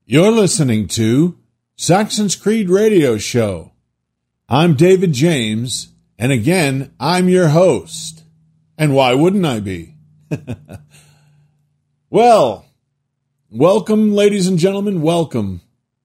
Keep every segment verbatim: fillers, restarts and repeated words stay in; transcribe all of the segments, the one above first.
You're listening to Saxon's Creed Radio Show. I'm David James, and again, I'm your host. And why wouldn't I be? Well, welcome, ladies and gentlemen, welcome.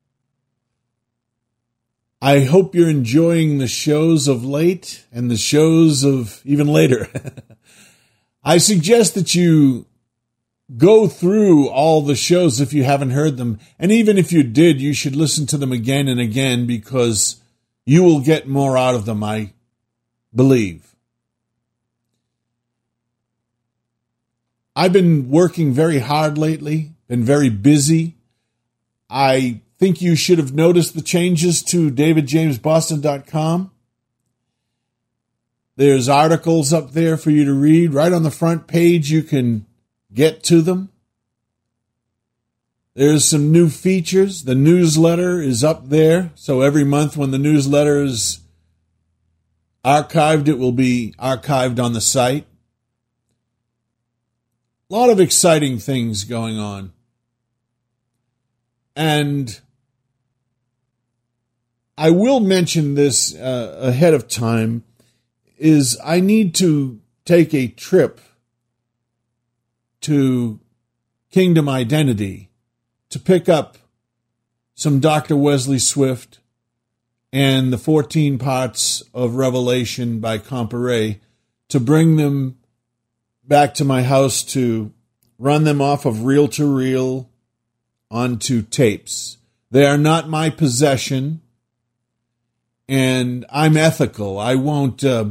I hope you're enjoying the shows of late and the shows of even later. I suggest that you go through all the shows if you haven't heard them. And even if you did, you should listen to them again and again because you will get more out of them, I believe. I've been working very hard lately, been very busy. I think you should have noticed the changes to david james boston dot com. There's articles up there for you to read. Right on the front page, you can get to them. There's some new features. The newsletter is up there. So every month when the newsletter is archived, it will be archived on the site. A lot of exciting things going on. And I will mention this uh, ahead of time, is I need to take a trip to Kingdom Identity to pick up some Doctor Wesley Swift and the fourteen parts of Revelation by Comparet to bring them back to my house to run them off of reel-to-reel onto tapes. They are not my possession, and I'm ethical. I won't uh,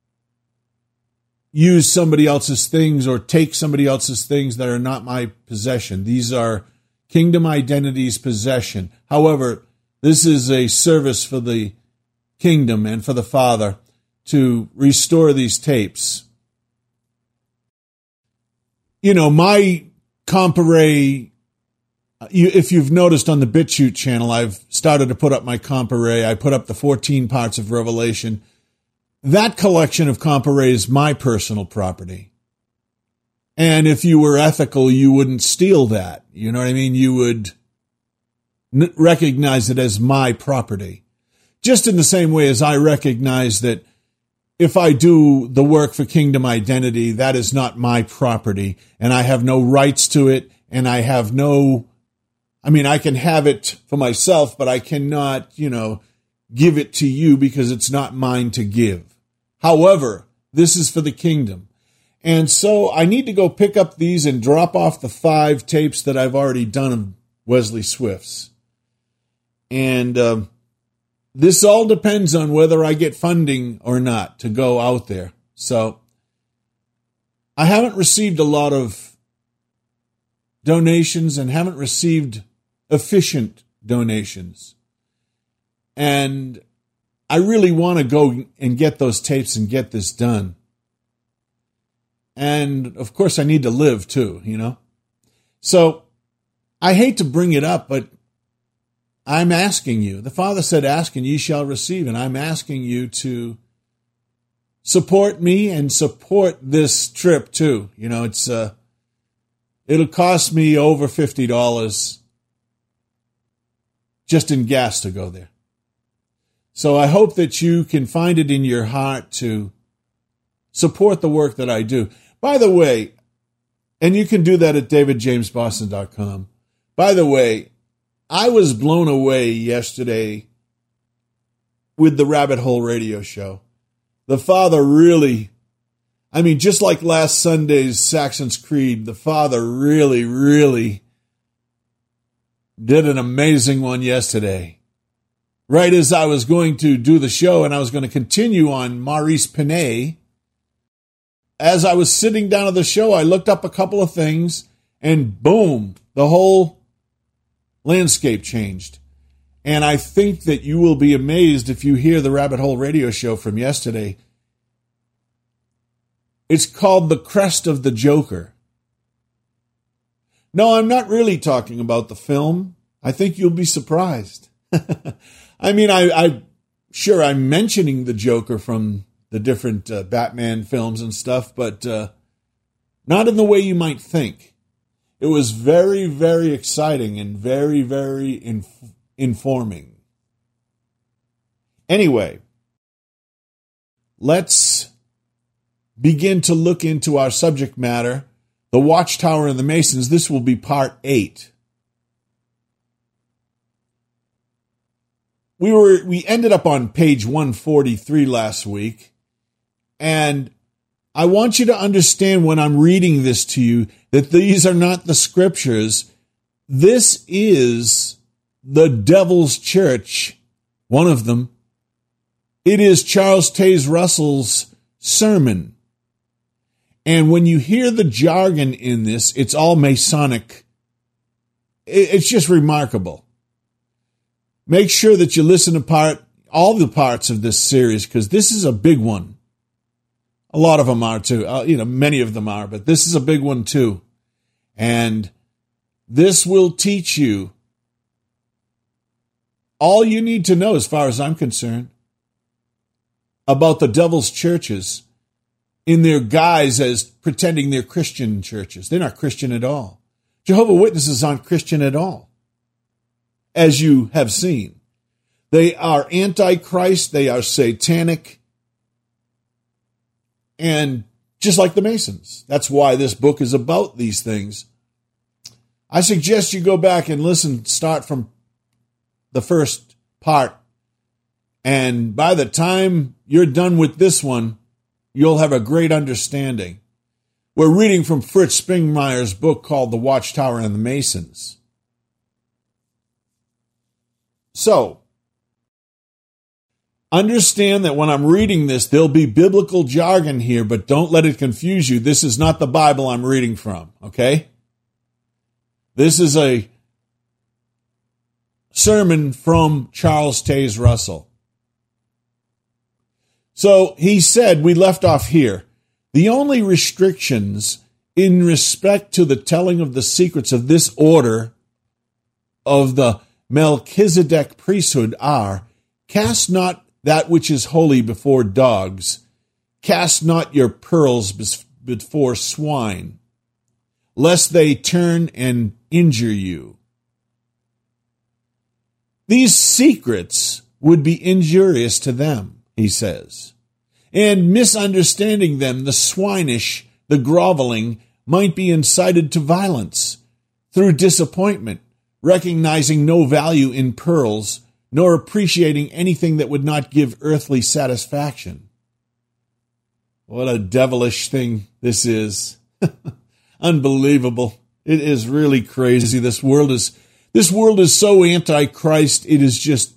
use somebody else's things or take somebody else's things that are not my possession. These are Kingdom Identity's possession. However, this is a service for the kingdom and for the Father to restore these tapes. You know, my Comparet, you, if you've noticed on the BitChute channel, I've started to put up my Comparet. I put up the fourteen parts of Revelation. That collection of Comparet is my personal property. And if you were ethical, you wouldn't steal that. You know what I mean? You would n- recognize it as my property. Just in the same way as I recognize that if I do the work for Kingdom Identity, that is not my property, and I have no rights to it, and I have no, I mean, I can have it for myself, but I cannot, you know, give it to you because it's not mine to give. However, this is for the kingdom. And so I need to go pick up these and drop off the five tapes that I've already done of Wesley Swift's. And uh, this all depends on whether I get funding or not to go out there. So I haven't received a lot of donations and haven't received efficient donations. And I really want to go and get those tapes and get this done. And, of course, I need to live, too, you know. So I hate to bring it up, but I'm asking you. The Father said, ask and ye shall receive. And I'm asking you to support me and support this trip, too. You know, it's uh, it'll cost me over fifty dollars just in gas to go there. So I hope that you can find it in your heart to support the work that I do. By the way, and you can do that at david james boston dot com. By the way, I was blown away yesterday with the Rabbit Hole Radio Show. The Father really, I mean, just like last Sunday's Saxon's Creed, the Father really, really did an amazing one yesterday. Right as I was going to do the show and I was going to continue on Maurice Pinay, as I was sitting down at the show, I looked up a couple of things and boom, the whole landscape changed. And I think that you will be amazed if you hear the Rabbit Hole Radio Show from yesterday. It's called The Crest of the Joker. No, I'm not really talking about the film. I think you'll be surprised. I mean, I, I sure I'm mentioning the Joker from the different uh, Batman films and stuff, but uh, not in the way you might think. It was very, very exciting and very, very inf- informing. Anyway, let's begin to look into our subject matter, the Watchtower and the Masons. This will be part eight. We were we ended up on page one forty-three last week, and I want you to understand when I'm reading this to you that these are not the scriptures. This is the devil's church, one of them. It is Charles Taze Russell's sermon. And when you hear the jargon in this, it's all Masonic. It's just remarkable. Make sure that you listen to part all the parts of this series, because this is a big one. A lot of them are too. Uh, you know, many of them are, but this is a big one too. And this will teach you all you need to know, as far as I'm concerned, about the devil's churches in their guise as pretending they're Christian churches. They're not Christian at all. Jehovah's Witnesses aren't Christian at all, as you have seen. They are antichrist, they are satanic, and just like the Masons. That's why this book is about these things. I suggest you go back and listen, start from the first part, and by the time you're done with this one, you'll have a great understanding. We're reading from Fritz Springmeier's book called The Watchtower and the Masons. So, understand that when I'm reading this, there'll be biblical jargon here, but don't let it confuse you. This is not the Bible I'm reading from, okay? This is a sermon from Charles Taze Russell. So he said, we left off here, the only restrictions in respect to the telling of the secrets of this order of the Melchizedek priesthood are, cast not that which is holy before dogs, cast not your pearls before swine, lest they turn and injure you. These secrets would be injurious to them, he says, and misunderstanding them, the swinish, the groveling, might be incited to violence through disappointment, recognizing no value in pearls, nor appreciating anything that would not give earthly satisfaction. What a devilish thing this is. Unbelievable. It is really crazy. This world is this world is so anti-Christ, it is just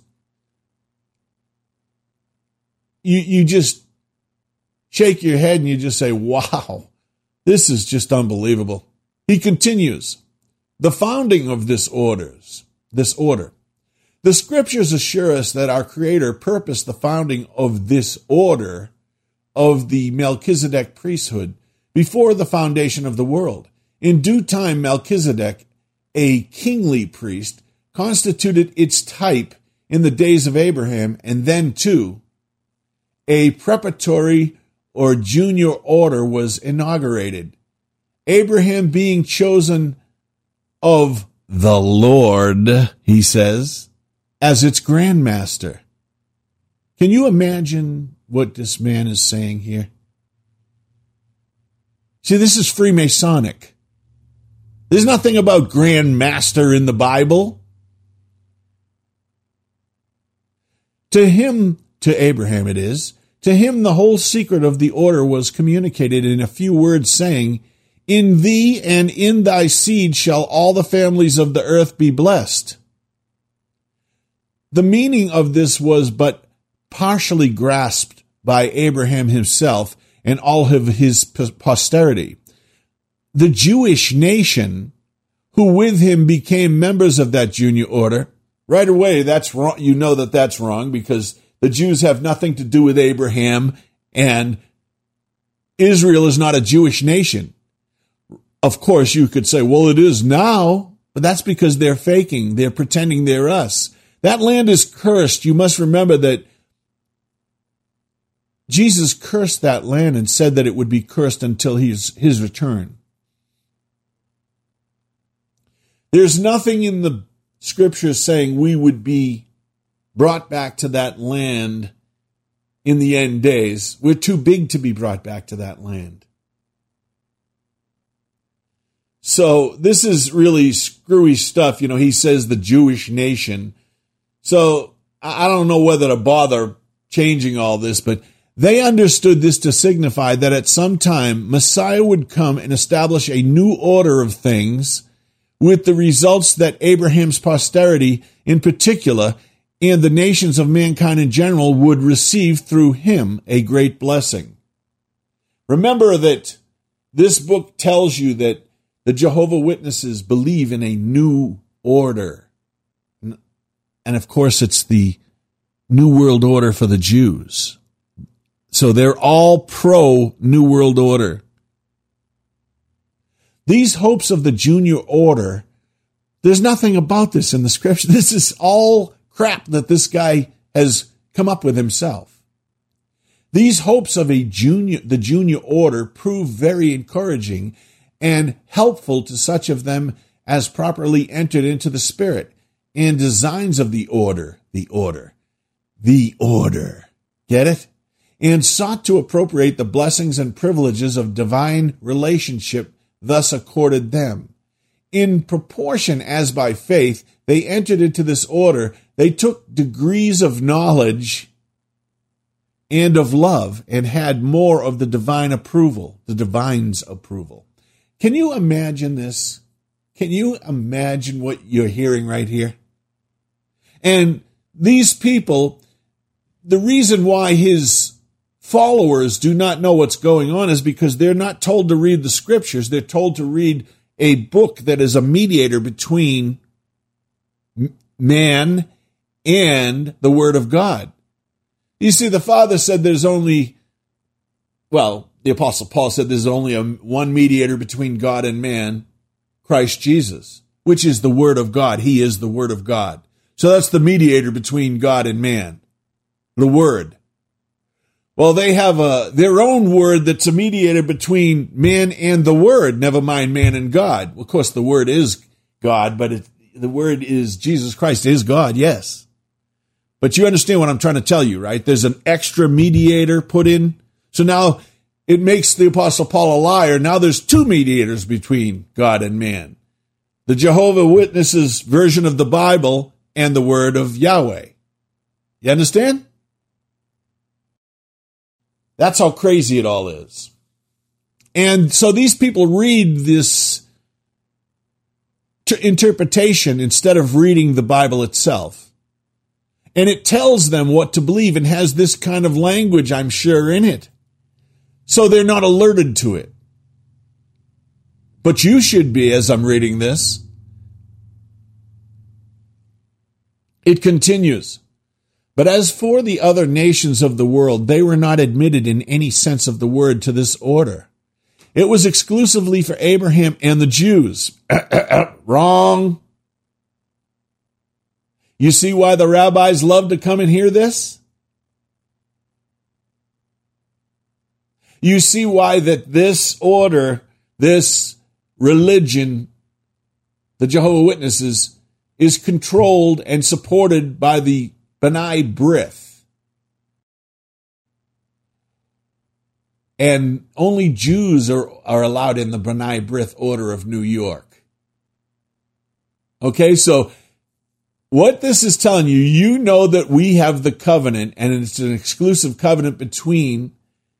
you you just shake your head and you just say, wow, this is just unbelievable. He continues, the founding of this orders, this order. The scriptures assure us that our Creator purposed the founding of this order of the Melchizedek priesthood before the foundation of the world. In due time, Melchizedek, a kingly priest, constituted its type in the days of Abraham, and then, too, a preparatory or junior order was inaugurated. Abraham being chosen of the Lord, he says, as its grandmaster. Can you imagine what this man is saying here? See, this is Freemasonic. There's nothing about grandmaster in the Bible. To him, to Abraham it is, to him the whole secret of the order was communicated in a few words, saying, in thee and in thy seed shall all the families of the earth be blessed. The meaning of this was but partially grasped by Abraham himself and all of his posterity. The Jewish nation, who with him became members of that junior order, right away, that's wrong. You know that that's wrong, because the Jews have nothing to do with Abraham, and Israel is not a Jewish nation. Of course, you could say, well, it is now, but that's because they're faking. They're pretending they're us. That land is cursed. You must remember that Jesus cursed that land and said that it would be cursed until his, his return. There's nothing in the scriptures saying we would be brought back to that land in the end days. We're too big to be brought back to that land. So this is really screwy stuff. You know, he says the Jewish nation. So I don't know whether to bother changing all this, but they understood this to signify that at some time Messiah would come and establish a new order of things, with the results that Abraham's posterity in particular and the nations of mankind in general would receive through him a great blessing. Remember that this book tells you that the Jehovah's Witnesses believe in a new order. And of course, it's the New World Order for the Jews. So they're all pro New World Order. These hopes of the junior order, there's nothing about this in the scripture. This is all crap that this guy has come up with himself. These hopes of a junior, the junior order prove very encouraging and helpful to such of them as properly entered into the spirit and designs of the order, the order, the order. Get it? And sought to appropriate the blessings and privileges of divine relationship thus accorded them. In proportion as by faith they entered into this order, they took degrees of knowledge and of love and had more of the divine approval, the divine's approval. Can you imagine this? Can you imagine what you're hearing right here? And these people, the reason why his followers do not know what's going on is because they're not told to read the scriptures. They're told to read a book that is a mediator between man and the Word of God. You see, the Father said there's only, well, the Apostle Paul said there's only a, one mediator between God and man, Christ Jesus, which is the Word of God. He is the Word of God. So that's the mediator between God and man, the Word. Well, they have a, their own word that's a mediator between man and the Word, never mind man and God. Well, of course, the Word is God, but it, the Word is Jesus Christ is God, yes. But you understand what I'm trying to tell you, right? There's an extra mediator put in. So now it makes the Apostle Paul a liar. Now there's two mediators between God and man. The Jehovah's Witnesses version of the Bible and the Word of Yahweh. You understand? That's how crazy it all is. And so these people read this t- interpretation instead of reading the Bible itself. And it tells them what to believe and has this kind of language, I'm sure, in it. So they're not alerted to it. But you should be, as I'm reading this. It continues. But as for the other nations of the world, they were not admitted in any sense of the word to this order. It was exclusively for Abraham and the Jews. Wrong. You see why the rabbis love to come and hear this? You see why that this order, this religion, the Jehovah's Witnesses, is controlled and supported by the B'nai B'rith. And only Jews are, are allowed in the B'nai B'rith order of New York. Okay, so what this is telling you, you know that we have the covenant, and it's an exclusive covenant between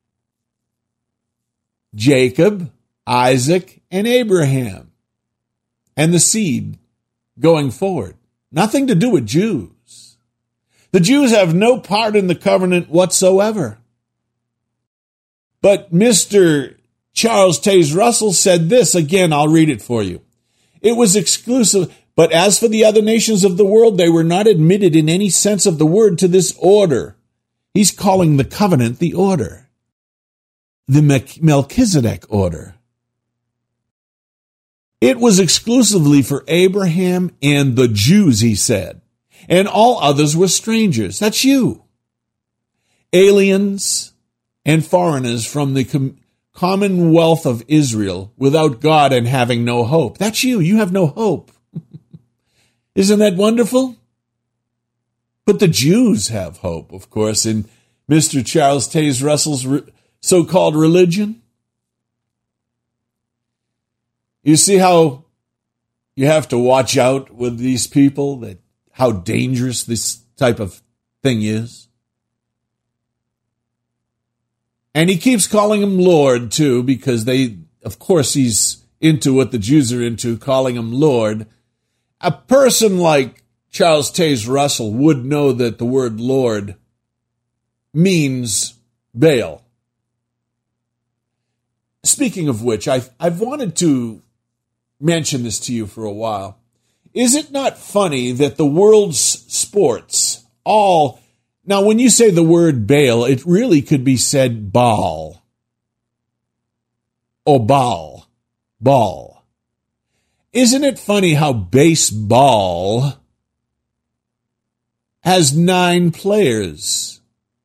Jacob, Isaac, and Abraham, and the seed going forward. Nothing to do with Jews. The Jews have no part in the covenant whatsoever. But Mister Charles Taze Russell said this, again, I'll read it for you. It was exclusive, but as for the other nations of the world, they were not admitted in any sense of the word to this order. He's calling the covenant the order. The Melchizedek order. It was exclusively for Abraham and the Jews, he said. And all others were strangers. That's you. Aliens and foreigners from the com- commonwealth of Israel without God and having no hope. That's you. You have no hope. Isn't that wonderful? But the Jews have hope, of course, in Mister Charles Taze Russell's re- so-called religion. You see how you have to watch out with these people, that how dangerous this type of thing is? And he keeps calling him Lord, too, because they, of course, he's into what the Jews are into, calling him Lord. A person like Charles Taze Russell would know that the word Lord means Baal. Speaking of which, I've, I've wanted to mention this to you for a while. Is it not funny that the world's sports all... Now, when you say the word Baal, it really could be said Baal. Or Baal. Baal. Isn't it funny how baseball has nine players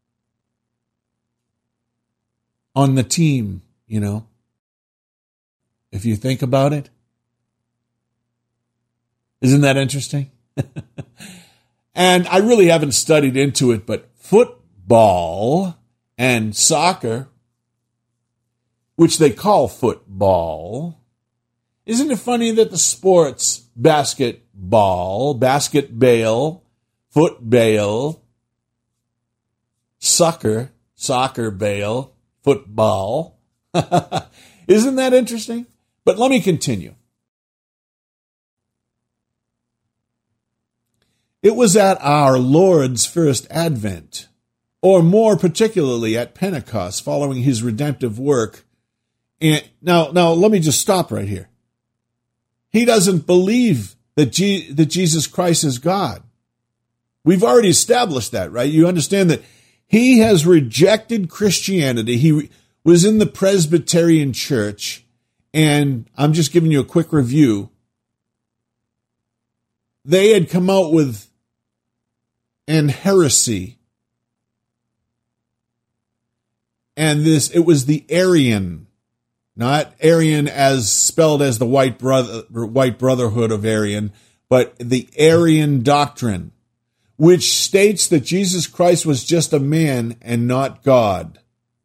on the team, you know? If you think about it. Isn't that interesting? And I really haven't studied into it, but football and soccer, which they call football, isn't it funny that the sports, basketball, basketball, football, soccer, soccer ball, football. Isn't that interesting? But let me continue. It was at our Lord's first advent, or more particularly at Pentecost, following his redemptive work. And now, now let me just stop right here. He doesn't believe that, G- that Jesus Christ is God. We've already established that, right? You understand that he has rejected Christianity. He re- was in the Presbyterian Church, and I'm just giving you a quick review. They had come out with an heresy. And this, it was the Arian, not Arian as spelled as the white brother, white brotherhood of Arian, but the Arian doctrine, which states that Jesus Christ was just a man and not God.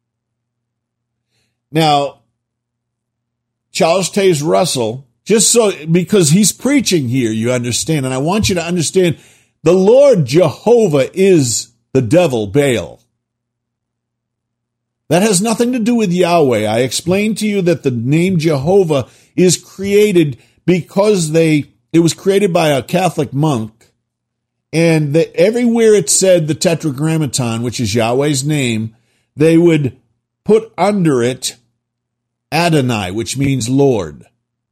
Now, Charles Taze Russell, just so, because he's preaching here, you understand, and I want you to understand, the Lord Jehovah is the devil, Baal. That has nothing to do with Yahweh. I explained to you that the name Jehovah is created because they, it was created by a Catholic monk, and that everywhere it said the Tetragrammaton, which is Yahweh's name, they would put under it Adonai, which means Lord.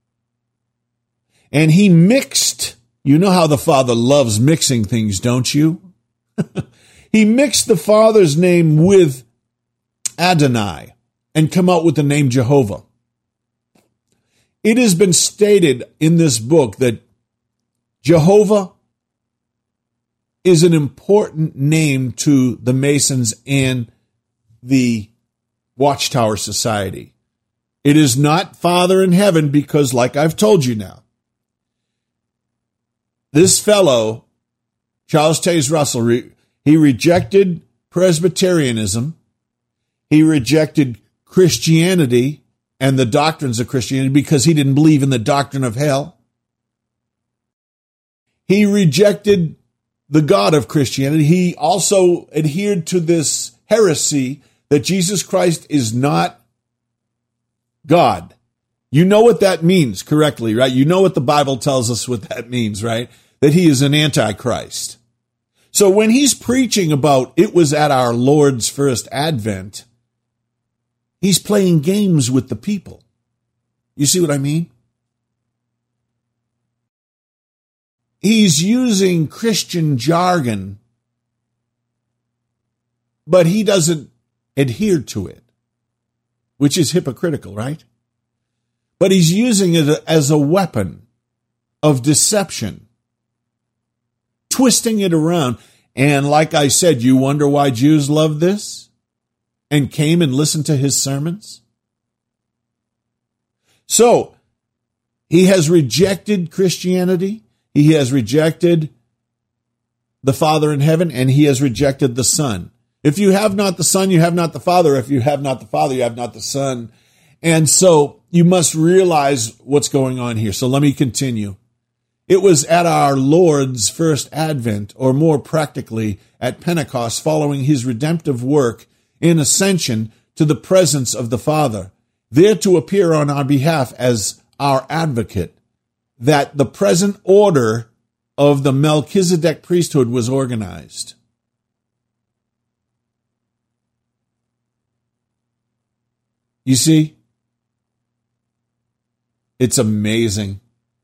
And he mixed, you know how the Father loves mixing things, don't you? He mixed the Father's name with Adonai and come out with the name Jehovah. It has been stated in this book that Jehovah is an important name to the Masons and the Watchtower Society. It is not Father in heaven because, like I've told you now, this fellow, Charles Taze Russell, re- he rejected Presbyterianism. He rejected Christianity and the doctrines of Christianity because he didn't believe in the doctrine of hell. He rejected the God of Christianity. He also adhered to this heresy that Jesus Christ is not God. You know what that means correctly, right? You know what the Bible tells us what that means, right? That he is an antichrist. So when he's preaching about it was at our Lord's first advent, he's playing games with the people. You see what I mean? He's using Christian jargon, but he doesn't adhere to it, which is hypocritical, right? But he's using it as a weapon of deception, twisting it around. And like I said, you wonder why Jews love this and came and listened to his sermons? So, he has rejected Christianity. He has rejected the Father in heaven, and he has rejected the Son. If you have not the Son, you have not the Father. If you have not the Father, you have not the Son. And so you must realize what's going on here. So let me continue. It was at our Lord's first advent, or more practically at Pentecost, following his redemptive work in ascension to the presence of the Father, there to appear on our behalf as our advocate, that the present order of the Melchizedek priesthood was organized. You see, it's amazing.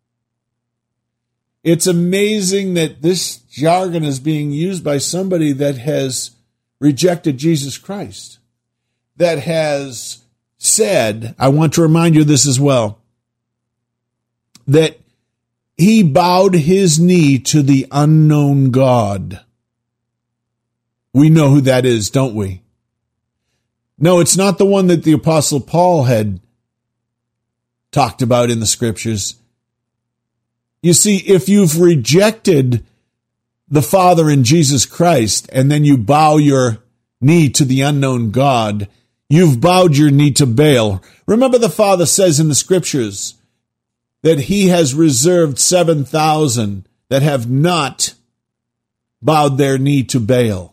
It's amazing that this jargon is being used by somebody that has rejected Jesus Christ, that has said, I want to remind you of this as well, that he bowed his knee to the unknown God. We know who that is, don't we? No, it's not the one that the Apostle Paul had talked about in the scriptures. You see, if you've rejected the Father in Jesus Christ and then you bow your knee to the unknown God, you've bowed your knee to Baal. Remember, the Father says in the scriptures that he has reserved seven thousand that have not bowed their knee to Baal.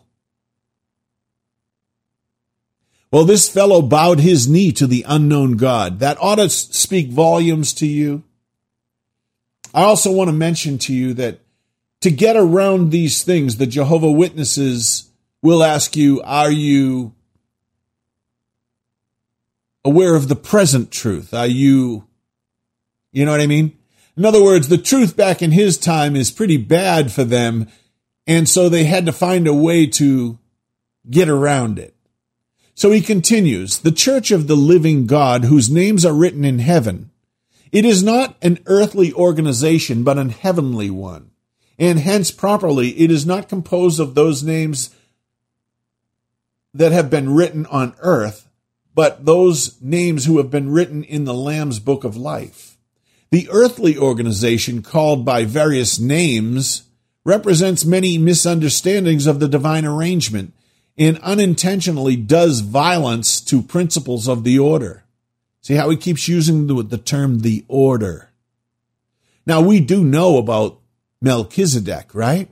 Well, this fellow bowed his knee to the unknown God. That ought to speak volumes to you. I also want to mention to you that to get around these things, the Jehovah Witnesses will ask you, are you aware of the present truth? Are you, you know what I mean? In other words, the truth back in his time is pretty bad for them, and so they had to find a way to get around it. So he continues, the church of the living God, whose names are written in heaven, it is not an earthly organization, but an heavenly one. And hence, properly, it is not composed of those names that have been written on earth, but those names who have been written in the Lamb's book of life. The earthly organization, called by various names, represents many misunderstandings of the divine arrangement and unintentionally does violence to principles of the order. See how he keeps using the, the term the order. Now, we do know about Melchizedek, right?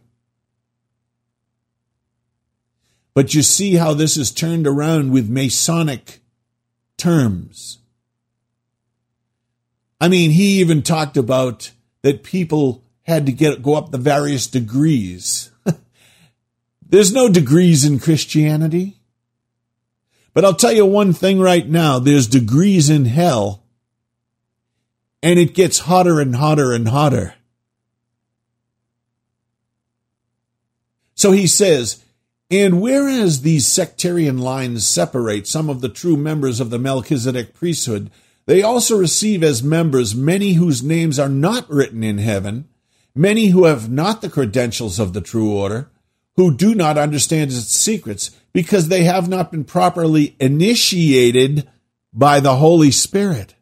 But you see how this is turned around with Masonic terms. I mean, he even talked about that people had to get go up the various degrees. There's no degrees in Christianity. But I'll tell you one thing right now, there's degrees in hell, and it gets hotter and hotter and hotter. So he says, and whereas these sectarian lines separate some of the true members of the Melchizedek priesthood, they also receive as members many whose names are not written in heaven, many who have not the credentials of the true order, who do not understand its secrets, because they have not been properly initiated by the Holy Spirit.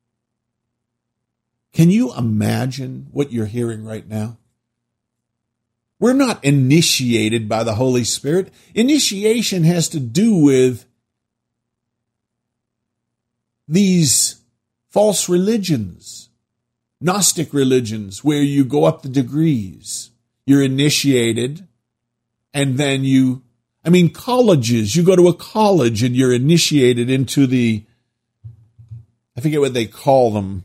Can you imagine what you're hearing right now? We're not initiated by the Holy Spirit. Initiation has to do with these false religions, Gnostic religions, where you go up the degrees. You're initiated, and then you, I mean, colleges, you go to a college and you're initiated into the, I forget what they call them,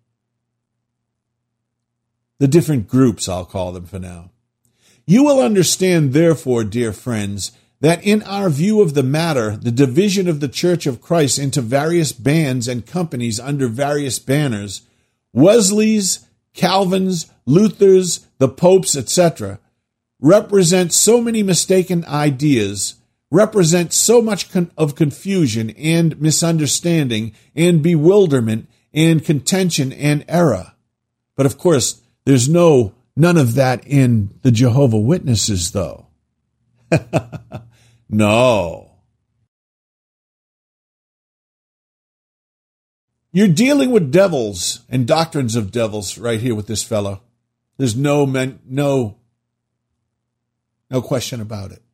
the different groups, I'll call them for now. You will understand, therefore, dear friends, that in our view of the matter, the division of the Church of Christ into various bands and companies under various banners, Wesley's, Calvin's, Luther's, the Pope's, et cetera, represent so many mistaken ideas, represent so much con- of confusion and misunderstanding and bewilderment and contention and error. But of course, there's no none of that in the Jehovah Witnesses, though. No. You're dealing with devils and doctrines of devils right here with this fellow. There's no men, no, no question about it.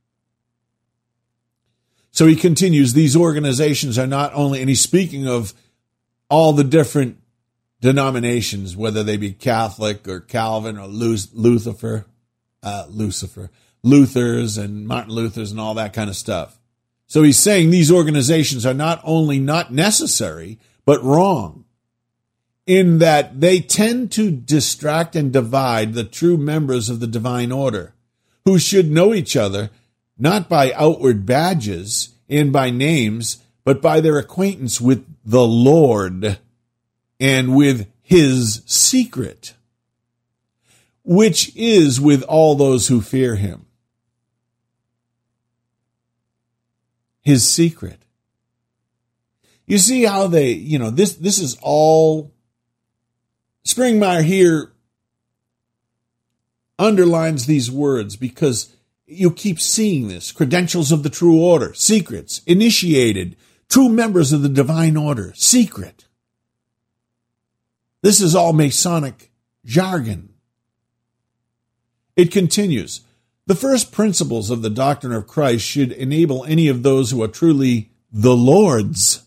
So he continues, these organizations are not only, and he's speaking of all the different denominations, whether they be Catholic or Calvin or Lucifer, uh, Lucifer, Luthers and Martin Luthers and all that kind of stuff. So he's saying these organizations are not only not necessary, but wrong, in that they tend to distract and divide the true members of the divine order, who should know each other, not by outward badges and by names, but by their acquaintance with the Lord and with his secret, which is with all those who fear him. His secret. You see how they, you know, this, this is all, Springmeier here underlines these words because you keep seeing this. Credentials of the true order, secrets, initiated, true members of the divine order, secret. This is all Masonic jargon. It continues. The first principles of the doctrine of Christ should enable any of those who are truly the Lord's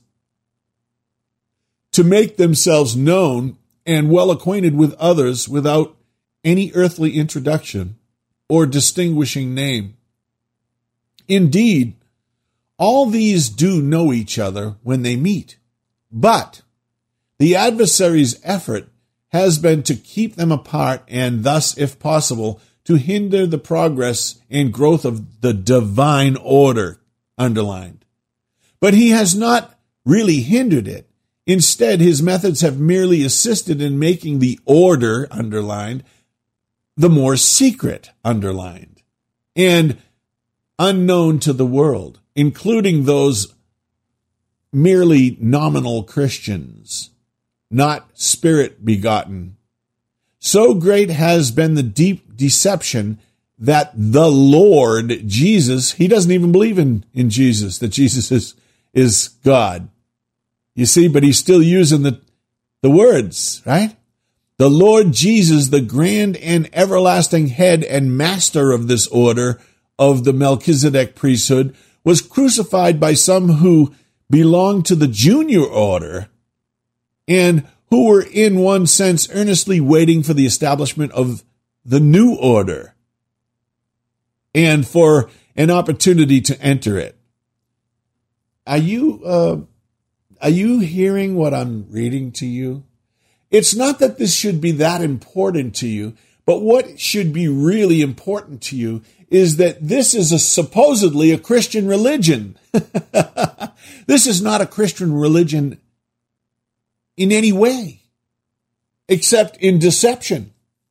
to make themselves known and well acquainted with others without any earthly introduction or distinguishing name. Indeed, all these do know each other when they meet, but the adversary's effort has been to keep them apart and thus, if possible, to hinder the progress and growth of the divine order, underlined. But he has not really hindered it. Instead, his methods have merely assisted in making the order, underlined, the more secret, underlined, and unknown to the world, including those merely nominal Christians, not spirit-begotten. So great has been the deep deception that the Lord Jesus, he doesn't even believe in, in Jesus, that Jesus is, is God. You see, but he's still using the, the words, right? The Lord Jesus, the grand and everlasting head and master of this order of the Melchizedek priesthood, was crucified by some who belonged to the junior order and who were in one sense earnestly waiting for the establishment of the new order and for an opportunity to enter it. Are you, uh, are you hearing what I'm reading to you? It's not that this should be that important to you, but what should be really important to you is that this is a supposedly a Christian religion. This is not a Christian religion in any way, except in deception.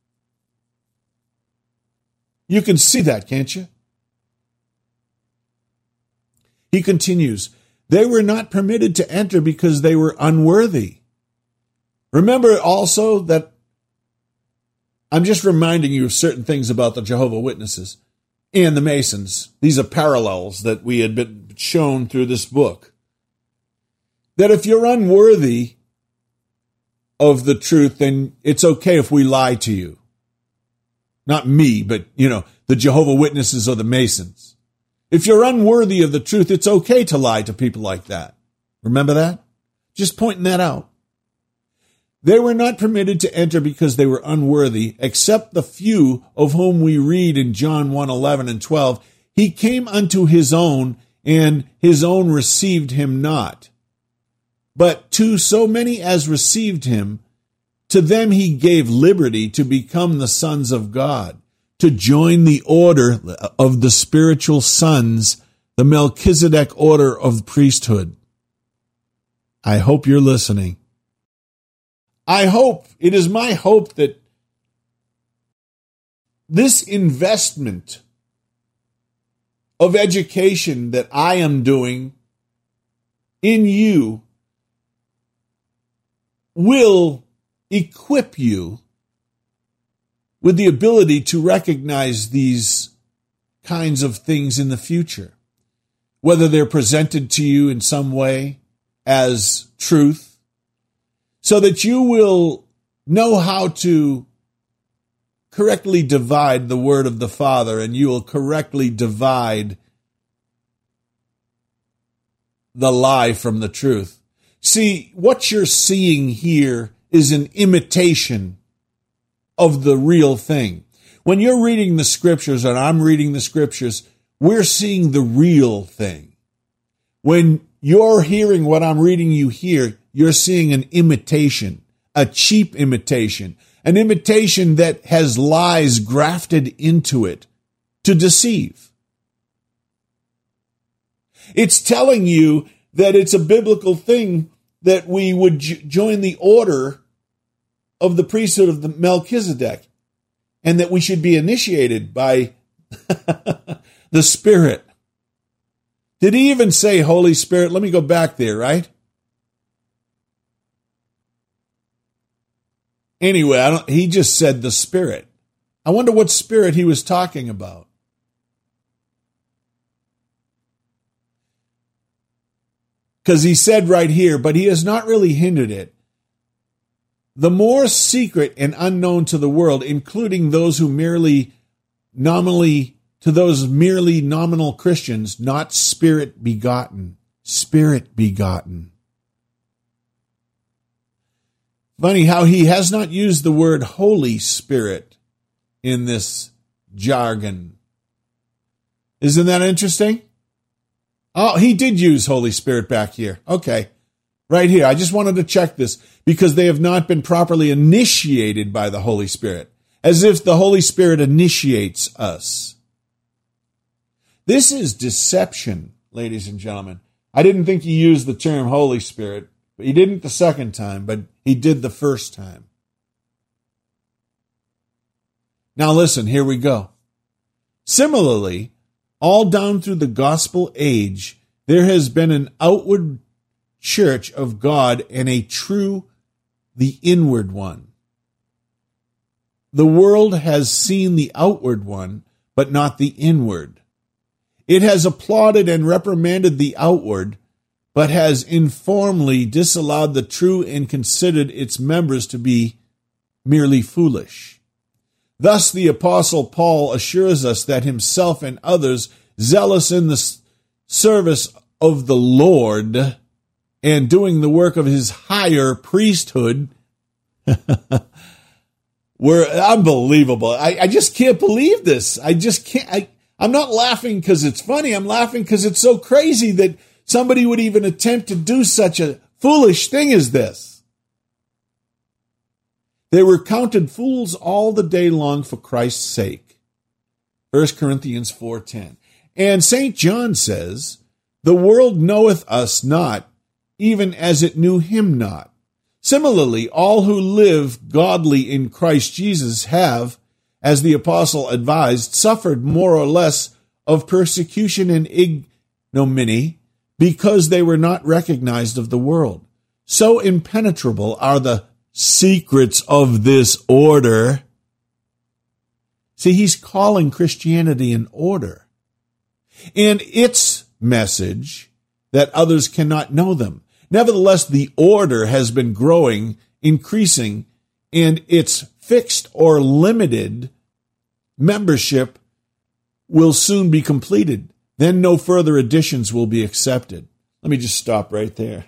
You can see that, can't you? He continues, they were not permitted to enter because they were unworthy. Remember also that I'm just reminding you of certain things about the Jehovah's Witnesses and the Masons. These are parallels that we had been shown through this book. That if you're unworthy of the truth, then it's okay if we lie to you. Not me, but, you know, the Jehovah's Witnesses or the Masons. If you're unworthy of the truth, it's okay to lie to people like that. Remember that? Just pointing that out. They were not permitted to enter because they were unworthy, except the few of whom we read in John one, eleven and twelve. He came unto his own, and his own received him not. But to so many as received him, to them he gave liberty to become the sons of God, to join the order of the spiritual sons, the Melchizedek order of priesthood. I hope you're listening. I hope, it is my hope that this investment of education that I am doing in you will equip you with the ability to recognize these kinds of things in the future, whether they're presented to you in some way as truth, so that you will know how to correctly divide the word of the Father, and you will correctly divide the lie from the truth. See, what you're seeing here is an imitation of the real thing. When you're reading the scriptures and I'm reading the scriptures, we're seeing the real thing. When you're hearing what I'm reading you hear, you're seeing an imitation, a cheap imitation, an imitation that has lies grafted into it to deceive. It's telling you that it's a biblical thing that we would j- join the order of the priesthood of the Melchizedek, and that we should be initiated by the Spirit. Did he even say Holy Spirit? Let me go back there, right? Anyway, I don't, he just said the Spirit. I wonder what Spirit he was talking about. Because he said right here, but he has not really hinted it. The more secret and unknown to the world, including those who merely nominally, to those merely nominal Christians, not spirit begotten, spirit begotten. Funny how he has not used the word Holy Spirit in this jargon. Isn't that interesting? Oh, he did use Holy Spirit back here. Okay. Right here. I just wanted to check this because they have not been properly initiated by the Holy Spirit, as if the Holy Spirit initiates us. This is deception, ladies and gentlemen. I didn't think he used the term Holy Spirit, but he didn't the second time, but he did the first time. Now listen, here we go. Similarly, all down through the gospel age, there has been an outward church of God and a true, the inward one. The world has seen the outward one, but not the inward. It has applauded and reprimanded the outward, but has informally disallowed the true and considered its members to be merely foolish. Thus the Apostle Paul assures us that himself and others zealous in the service of the Lord and doing the work of his higher priesthood were unbelievable. I, I just can't believe this. I just can't. I, I'm not laughing because it's funny. I'm laughing because it's so crazy that somebody would even attempt to do such a foolish thing as this. They were counted fools all the day long for Christ's sake. First Corinthians four ten. And Saint John says, the world knoweth us not, even as it knew him not. Similarly, all who live godly in Christ Jesus have, as the apostle advised, suffered more or less of persecution and ignominy because they were not recognized of the world. So impenetrable are the secrets of this order. See, he's calling Christianity an order, and its message that others cannot know them. Nevertheless, the order has been growing, increasing, and its fixed or limited membership will soon be completed. Then no further additions will be accepted. Let me just stop right there.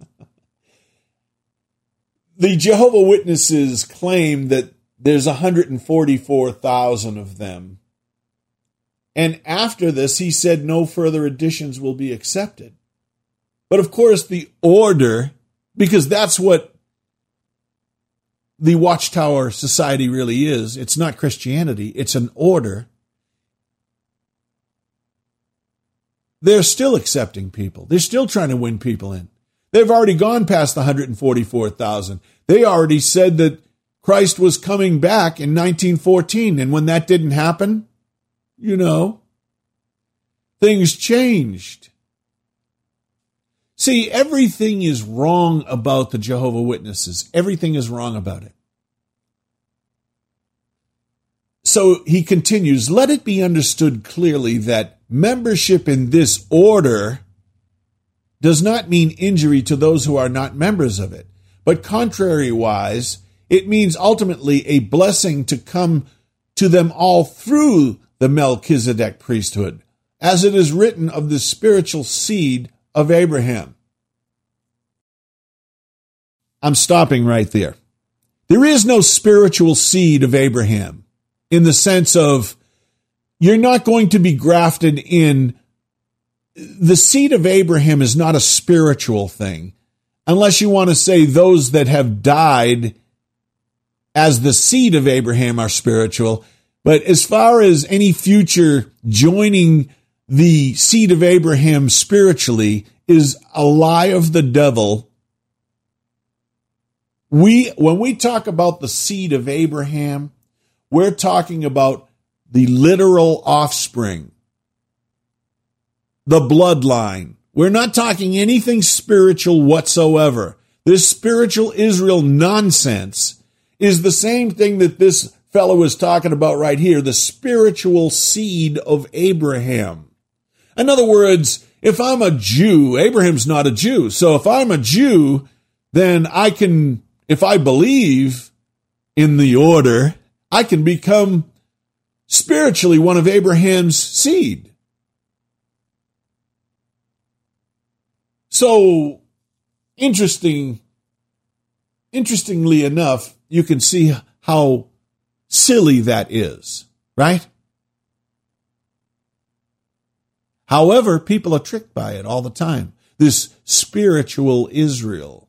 The Jehovah's Witnesses claim that there's one hundred forty-four thousand of them. And after this, he said no further additions will be accepted. But of course, the order, because that's what the Watchtower Society really is. It's not Christianity. It's an order. They're still accepting people. They're still trying to win people in. They've already gone past the one hundred forty-four thousand. They already said that Christ was coming back in nineteen fourteen. And when that didn't happen, you know, things changed. See, everything is wrong about the Jehovah's Witnesses. Everything is wrong about it. So he continues, let it be understood clearly that membership in this order does not mean injury to those who are not members of it, but contrariwise, it means ultimately a blessing to come to them all through the Melchizedek priesthood, as it is written of the spiritual seed of Abraham. I'm stopping right there. There is no spiritual seed of Abraham in the sense of you're not going to be grafted in. The seed of Abraham is not a spiritual thing, unless you want to say those that have died as the seed of Abraham are spiritual. But as far as any future joining the seed of Abraham spiritually is a lie of the devil. We, when we talk about the seed of Abraham, we're talking about the literal offspring, the bloodline. We're not talking anything spiritual whatsoever. This spiritual Israel nonsense is the same thing that this fellow is talking about right here, the spiritual seed of Abraham. In other words, if I'm a Jew, Abraham's not a Jew. So if I'm a Jew, then I can, if I believe in the order, I can become spiritually one of Abraham's seed. So, interesting, interestingly enough, you can see how silly that is, right? However, people are tricked by it all the time. This spiritual Israel.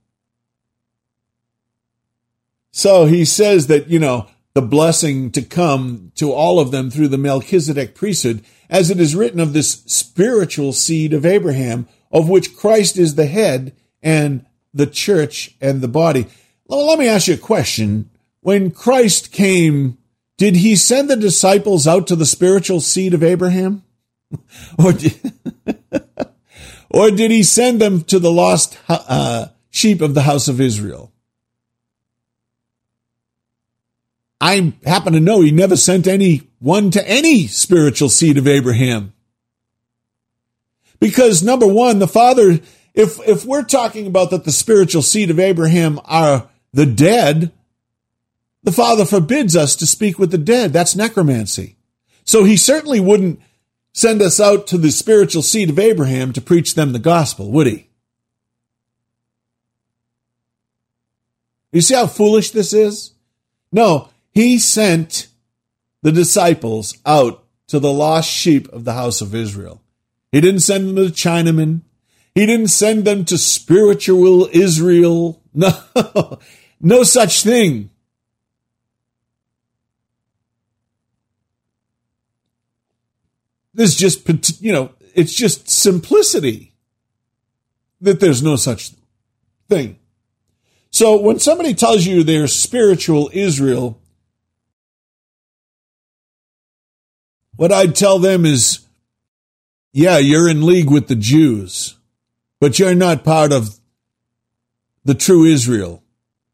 So he says that, you know, the blessing to come to all of them through the Melchizedek priesthood, as it is written of this spiritual seed of Abraham, of which Christ is the head and the church and the body. Well, let me ask you a question. When Christ came, did he send the disciples out to the spiritual seed of Abraham? or, did, or did he send them to the lost uh, sheep of the house of Israel? I happen to know he never sent anyone to any spiritual seed of Abraham. Because number one, the Father, if, if we're talking about that the spiritual seed of Abraham are the dead, the Father forbids us to speak with the dead. That's necromancy. So he certainly wouldn't send us out to the spiritual seed of Abraham to preach them the gospel, would he? You see how foolish this is? No. He sent the disciples out to the lost sheep of the house of Israel. He didn't send them to Chinamen. He didn't send them to spiritual Israel. No, no such thing. This just, you know, it's just simplicity that there's no such thing. So when somebody tells you they're spiritual Israel, what I'd tell them is, yeah, you're in league with the Jews, but you're not part of the true Israel.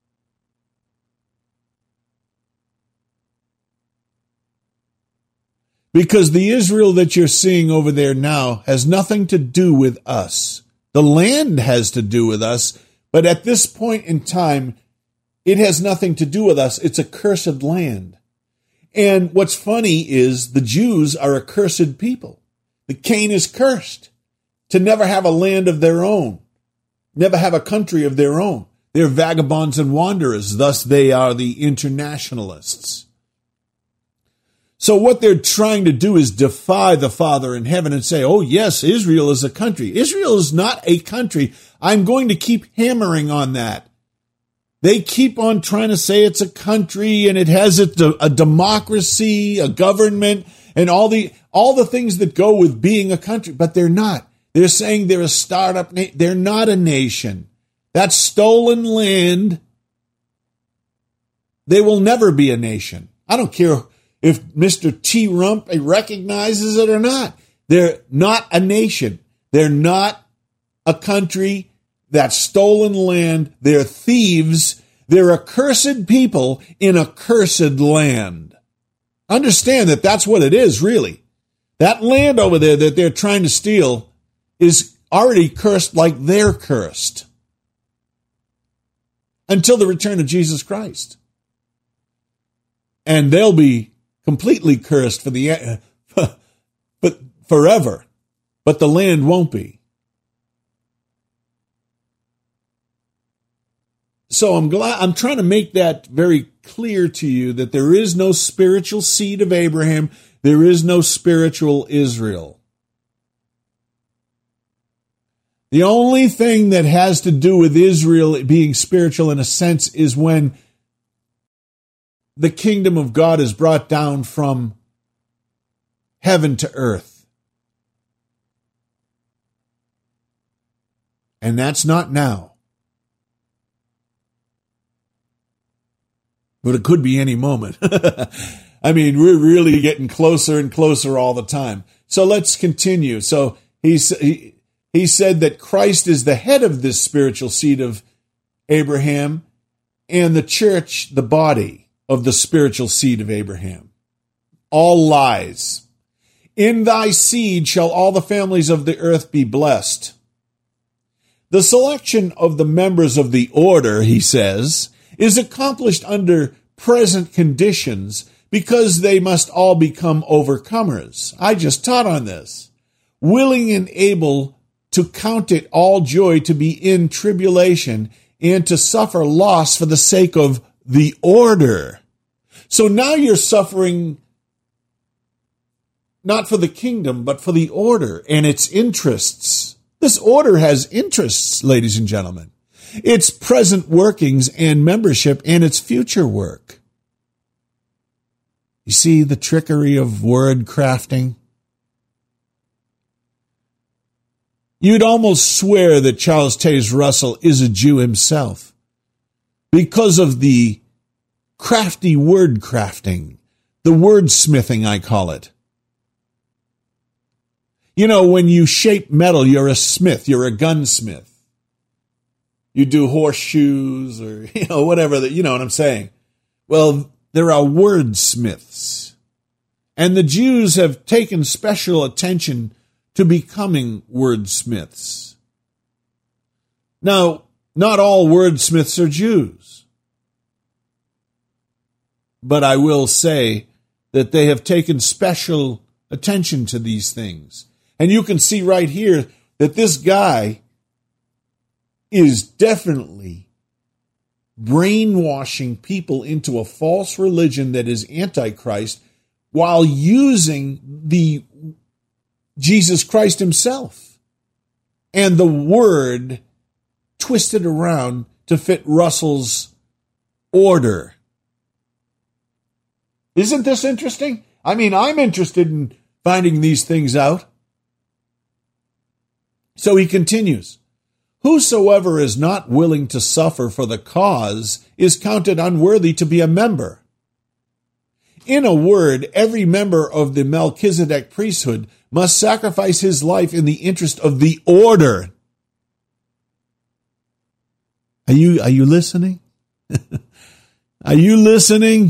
Because the Israel that you're seeing over there now has nothing to do with us. The land has to do with us, but at this point in time, it has nothing to do with us. It's a cursed land. And what's funny is the Jews are a cursed people. The Cain is cursed to never have a land of their own, never have a country of their own. They're vagabonds and wanderers. Thus, they are the internationalists. So what they're trying to do is defy the Father in heaven and say, oh, yes, Israel is a country. Israel is not a country. I'm going to keep hammering on that. They keep on trying to say it's a country and it has a, a democracy, a government, and all the all the things that go with being a country, but they're not. They're saying they're a startup. Na- they're not a nation. That's stolen land. They will never be a nation. I don't care if Mister T. Rump recognizes it or not. They're not a nation. They're not a country. That's stolen land. They're thieves. They're accursed people in a cursed land. Understand that that's what it is, really. That land over there that they're trying to steal is already cursed like they're cursed until the return of Jesus Christ. And they'll be completely cursed for the but forever, but the land won't be. So I'm glad I'm trying to make that very clear to you that there is no spiritual seed of Abraham, there is no spiritual Israel. The only thing that has to do with Israel being spiritual in a sense is when the kingdom of God is brought down from heaven to earth. And that's not now. But it could be any moment. I mean, we're really getting closer and closer all the time. So let's continue. So he's, he, he said that Christ is the head of this spiritual seed of Abraham, and the church, the body of the spiritual seed of Abraham. All lies. In thy seed shall all the families of the earth be blessed. The selection of the members of the order, he says, is accomplished under present conditions because they must all become overcomers. I just taught on this. Willing and able to count it all joy to be in tribulation and to suffer loss for the sake of the order. So now you're suffering not for the kingdom, but for the order and its interests. This order has interests, ladies and gentlemen. Its present workings and membership and its future work. You see the trickery of word crafting? You'd almost swear that Charles Taze Russell is a Jew himself because of the crafty word crafting, the wordsmithing, I call it. You know, when you shape metal, you're a smith, you're a gunsmith. You do horseshoes or, you know, whatever, that, you know what I'm saying. Well, there are wordsmiths. And the Jews have taken special attention to becoming wordsmiths. Now, not all wordsmiths are Jews. But I will say that they have taken special attention to these things. And you can see right here that this guy is definitely brainwashing people into a false religion that is Antichrist while using the Jesus Christ himself and the word twisted around to fit Russell's order. Isn't this interesting? I mean, I'm interested in finding these things out. So he continues, whosoever is not willing to suffer for the cause is counted unworthy to be a member. In a word, every member of the Melchizedek priesthood must sacrifice his life in the interest of the order. Are you, are you listening? Are you listening?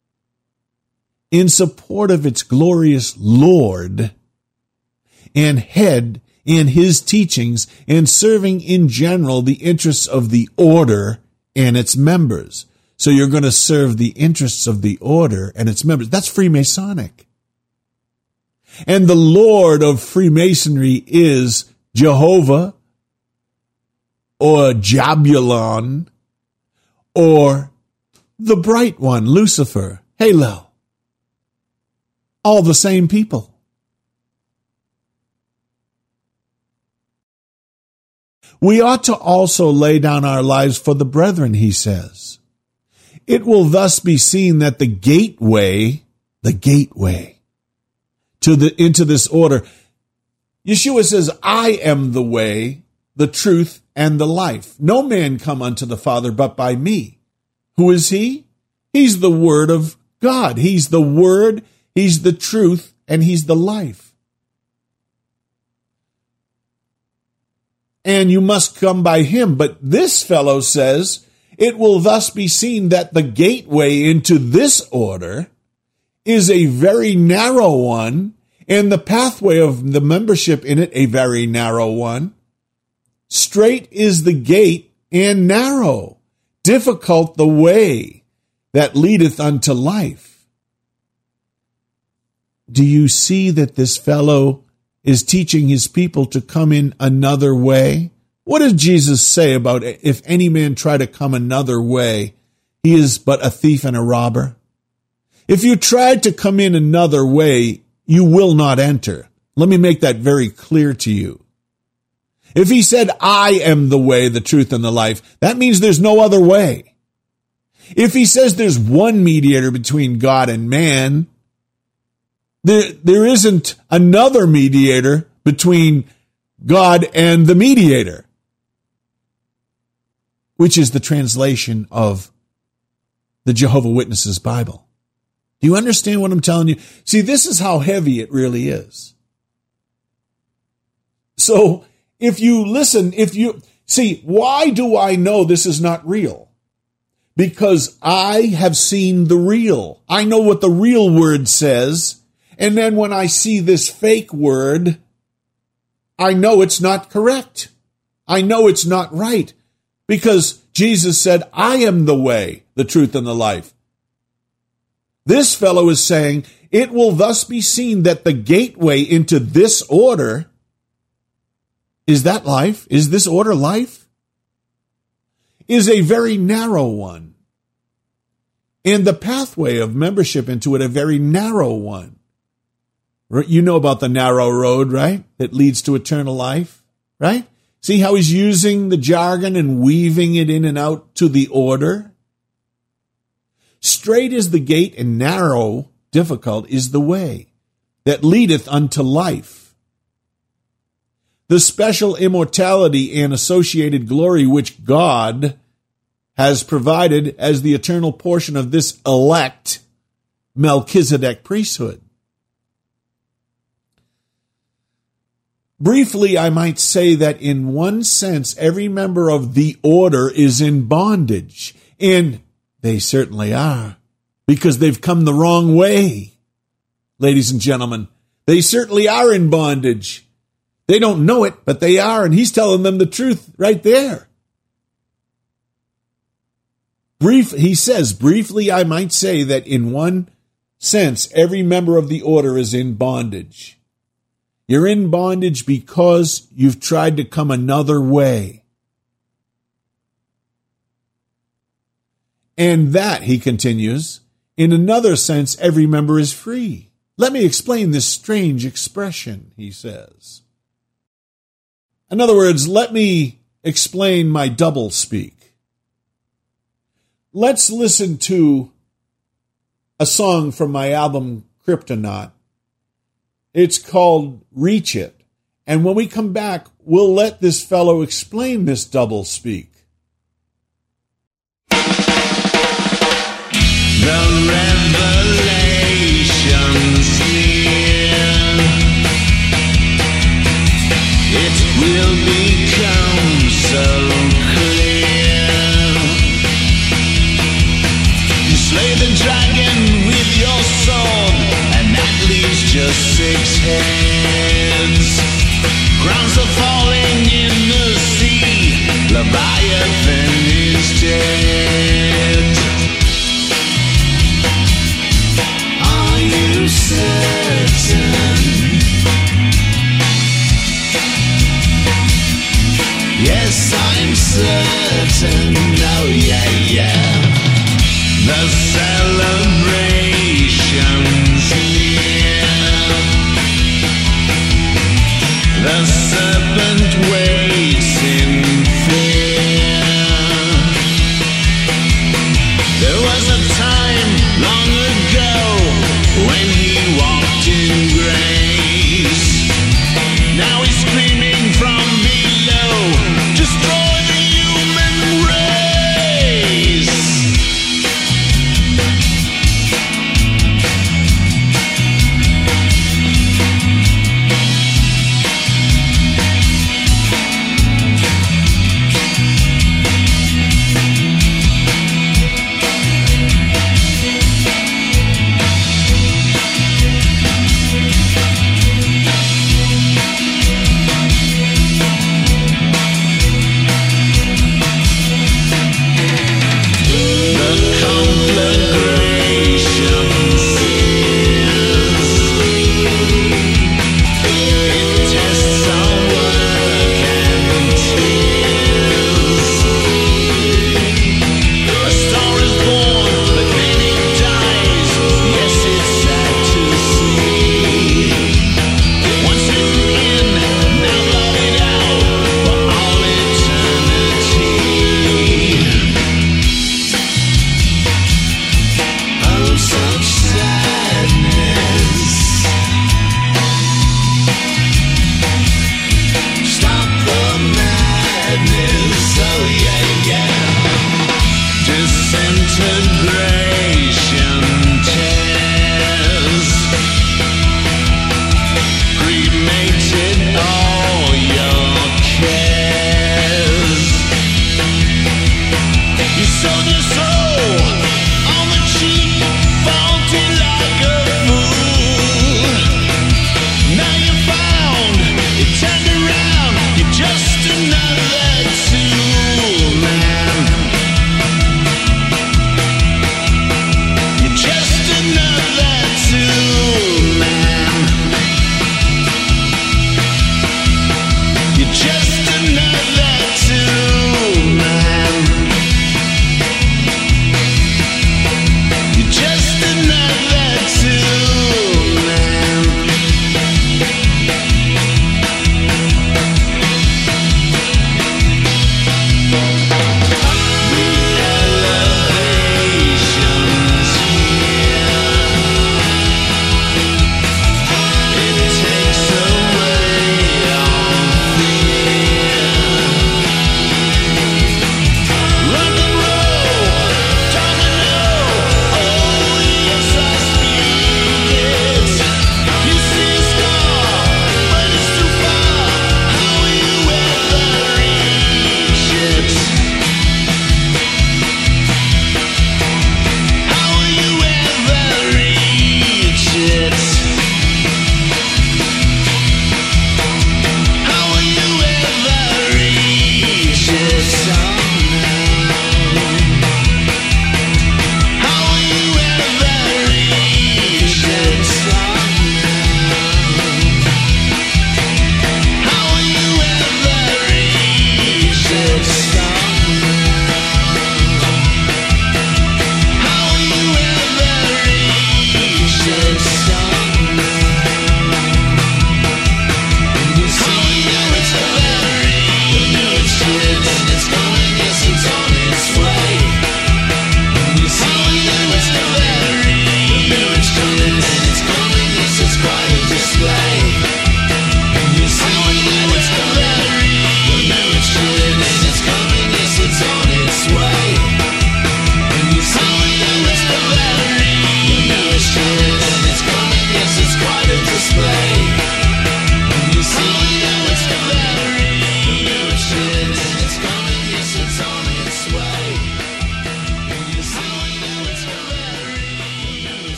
In support of its glorious Lord and head in his teachings and serving in general the interests of the order and its members. So you're going to serve the interests of the order and its members. That's Freemasonic. And the Lord of Freemasonry is Jehovah or Jabulon or the bright one, Lucifer, Halo. All the same people. We ought to also lay down our lives for the brethren, he says. It will thus be seen that the gateway, the gateway to the, into this order, Yeshua says, I am the way, the truth, and the life. No man come unto the Father but by me. Who is he? He's the Word of God. He's the Word, he's the truth, and he's the life. And you must come by him. But this fellow says, it will thus be seen that the gateway into this order is a very narrow one, and the pathway of the membership in it a very narrow one. Straight is the gate and narrow, difficult the way that leadeth unto life. do you see that this fellow is teaching his people to come in another way? What did Jesus say about if any man try to come another way, he is but a thief and a robber? If you tried to come in another way, you will not enter. Let me make that very clear to you. If he said, I am the way, the truth, and the life, that means there's no other way. If he says there's one mediator between God and man, there, there isn't another mediator between God and the mediator, which is the translation of the Jehovah's Witnesses Bible. Do you understand what I'm telling you? See, this is how heavy it really is. So if you listen, if you see, why do I know this is not real? Because I have seen the real. I know what the real word says. And then when I see this fake word, I know it's not correct. I know it's not right. Because Jesus said, I am the way, the truth, and the life. This fellow is saying, it will thus be seen that the gateway into this order, is that life? Is this order life? Is a very narrow one. And the pathway of membership into it, a very narrow one. You know about the narrow road, right? That leads to eternal life, right? See how he's using the jargon and weaving it in and out to the order? Straight is the gate and narrow, difficult is the way that leadeth unto life. The special immortality and associated glory which God has provided as the eternal portion of this elect Melchizedek priesthood. Briefly, I might say that in one sense, every member of the order is in bondage. And they certainly are, because they've come the wrong way. Ladies and gentlemen, they certainly are in bondage. They don't know it, but they are, and he's telling them the truth right there. Brief, he says, briefly, I might say that in one sense, every member of the order is in bondage. You're in bondage because you've tried to come another way. And that, he continues, in another sense, every member is free. Let me explain this strange expression, he says. In other words, let me explain my double speak. Let's listen to a song from my album Kryptonaut. It's called Reach It. And when we come back, we'll let this fellow explain this double speak. The revelation's near. It will become so clear. You slay the dragon with your sword, and that leaves just six heads. Crowns are falling in the sea. Leviathan is dead. Are you certain? Yes, I'm certain. Oh yeah, yeah. The celebration's near. The serpent waits in fear. There was a time long ago when he walked in grace. Now he's screaming from below, destroy the human race.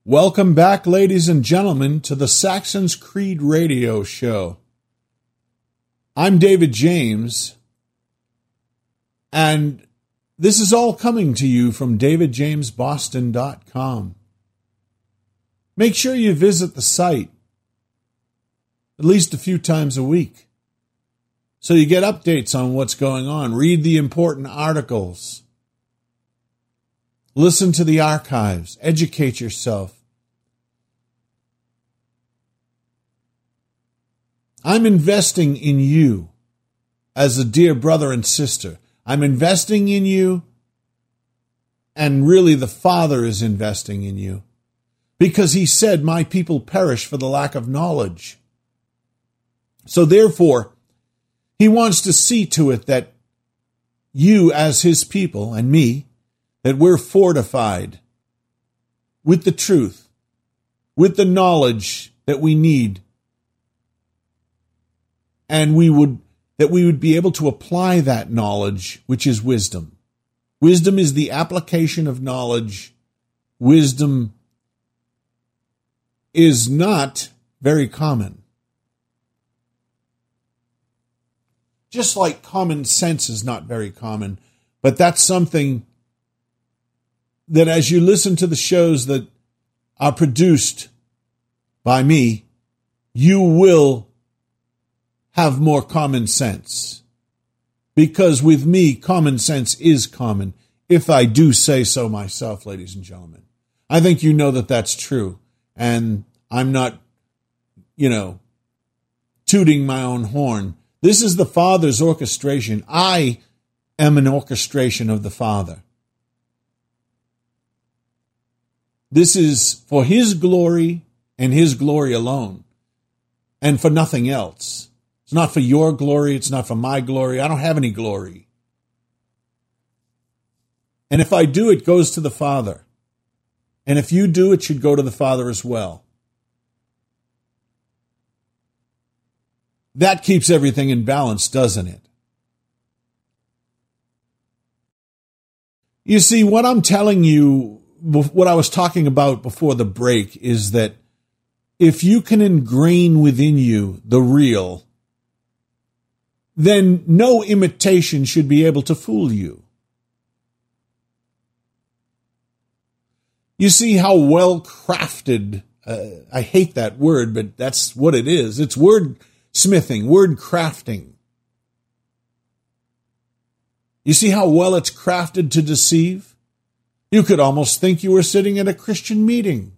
Welcome back, ladies and gentlemen, to the Saxon's Creed radio show. I'm David James, and this is all coming to you from david james boston dot com. Make sure you visit the site at least a few times a week so you get updates on what's going on. Read the important articles. Listen to the archives. Educate yourself. I'm investing in you as a dear brother and sister. I'm investing in you, and really the Father is investing in you, because he said, my people perish for the lack of knowledge. So therefore, he wants to see to it that you as his people, and me, that we're fortified with the truth, with the knowledge that we need, and we would that we would be able to apply that knowledge, which is wisdom. Wisdom is the application of knowledge. Wisdom is not very common. Just like common sense is not very common, but that's something that as you listen to the shows that are produced by me, you will have more common sense. Because with me, common sense is common, if I do say so myself, ladies and gentlemen. I think you know that that's true. And I'm not, you know, tooting my own horn. This is the Father's orchestration. I am an orchestration of the Father. This is for his glory and his glory alone, and for nothing else. It's not for your glory. It's not for my glory. I don't have any glory. And if I do, it goes to the Father. And if you do, it should go to the Father as well. That keeps everything in balance, doesn't it? You see, what I'm telling you, what I was talking about before the break, is that if you can ingrain within you the real, then no imitation should be able to fool you. You see how well crafted, uh, I hate that word, but that's what it is. It's word smithing, word crafting. You see how well it's crafted to deceive? You could almost think you were sitting at a Christian meeting.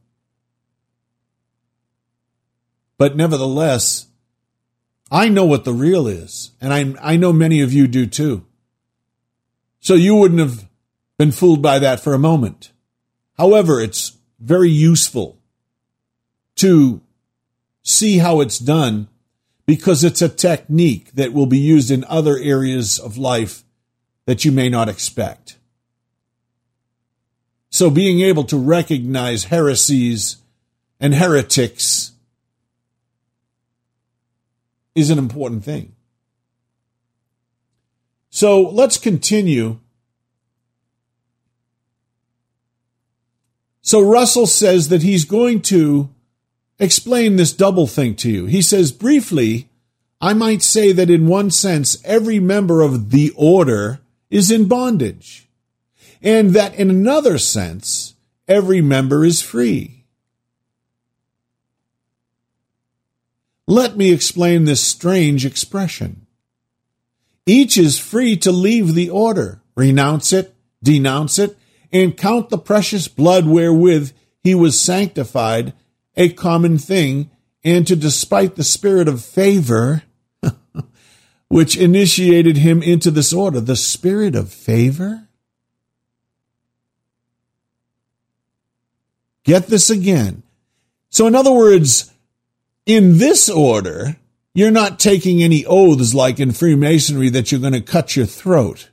But nevertheless, I know what the real is, and I, I know many of you do too. So you wouldn't have been fooled by that for a moment. However, it's very useful to see how it's done, because it's a technique that will be used in other areas of life that you may not expect. So being able to recognize heresies and heretics is an important thing. So let's continue. So Russell says that he's going to explain this double thing to you. He says, briefly, I might say that in one sense, every member of the order is in bondage, and that in another sense, every member is free. Let me explain this strange expression. Each is free to leave the order, renounce it, denounce it, and count the precious blood wherewith he was sanctified a common thing, and to despite the spirit of favor which initiated him into this order. The spirit of favor? Get this again. So in other words, in this order, you're not taking any oaths like in Freemasonry that you're going to cut your throat.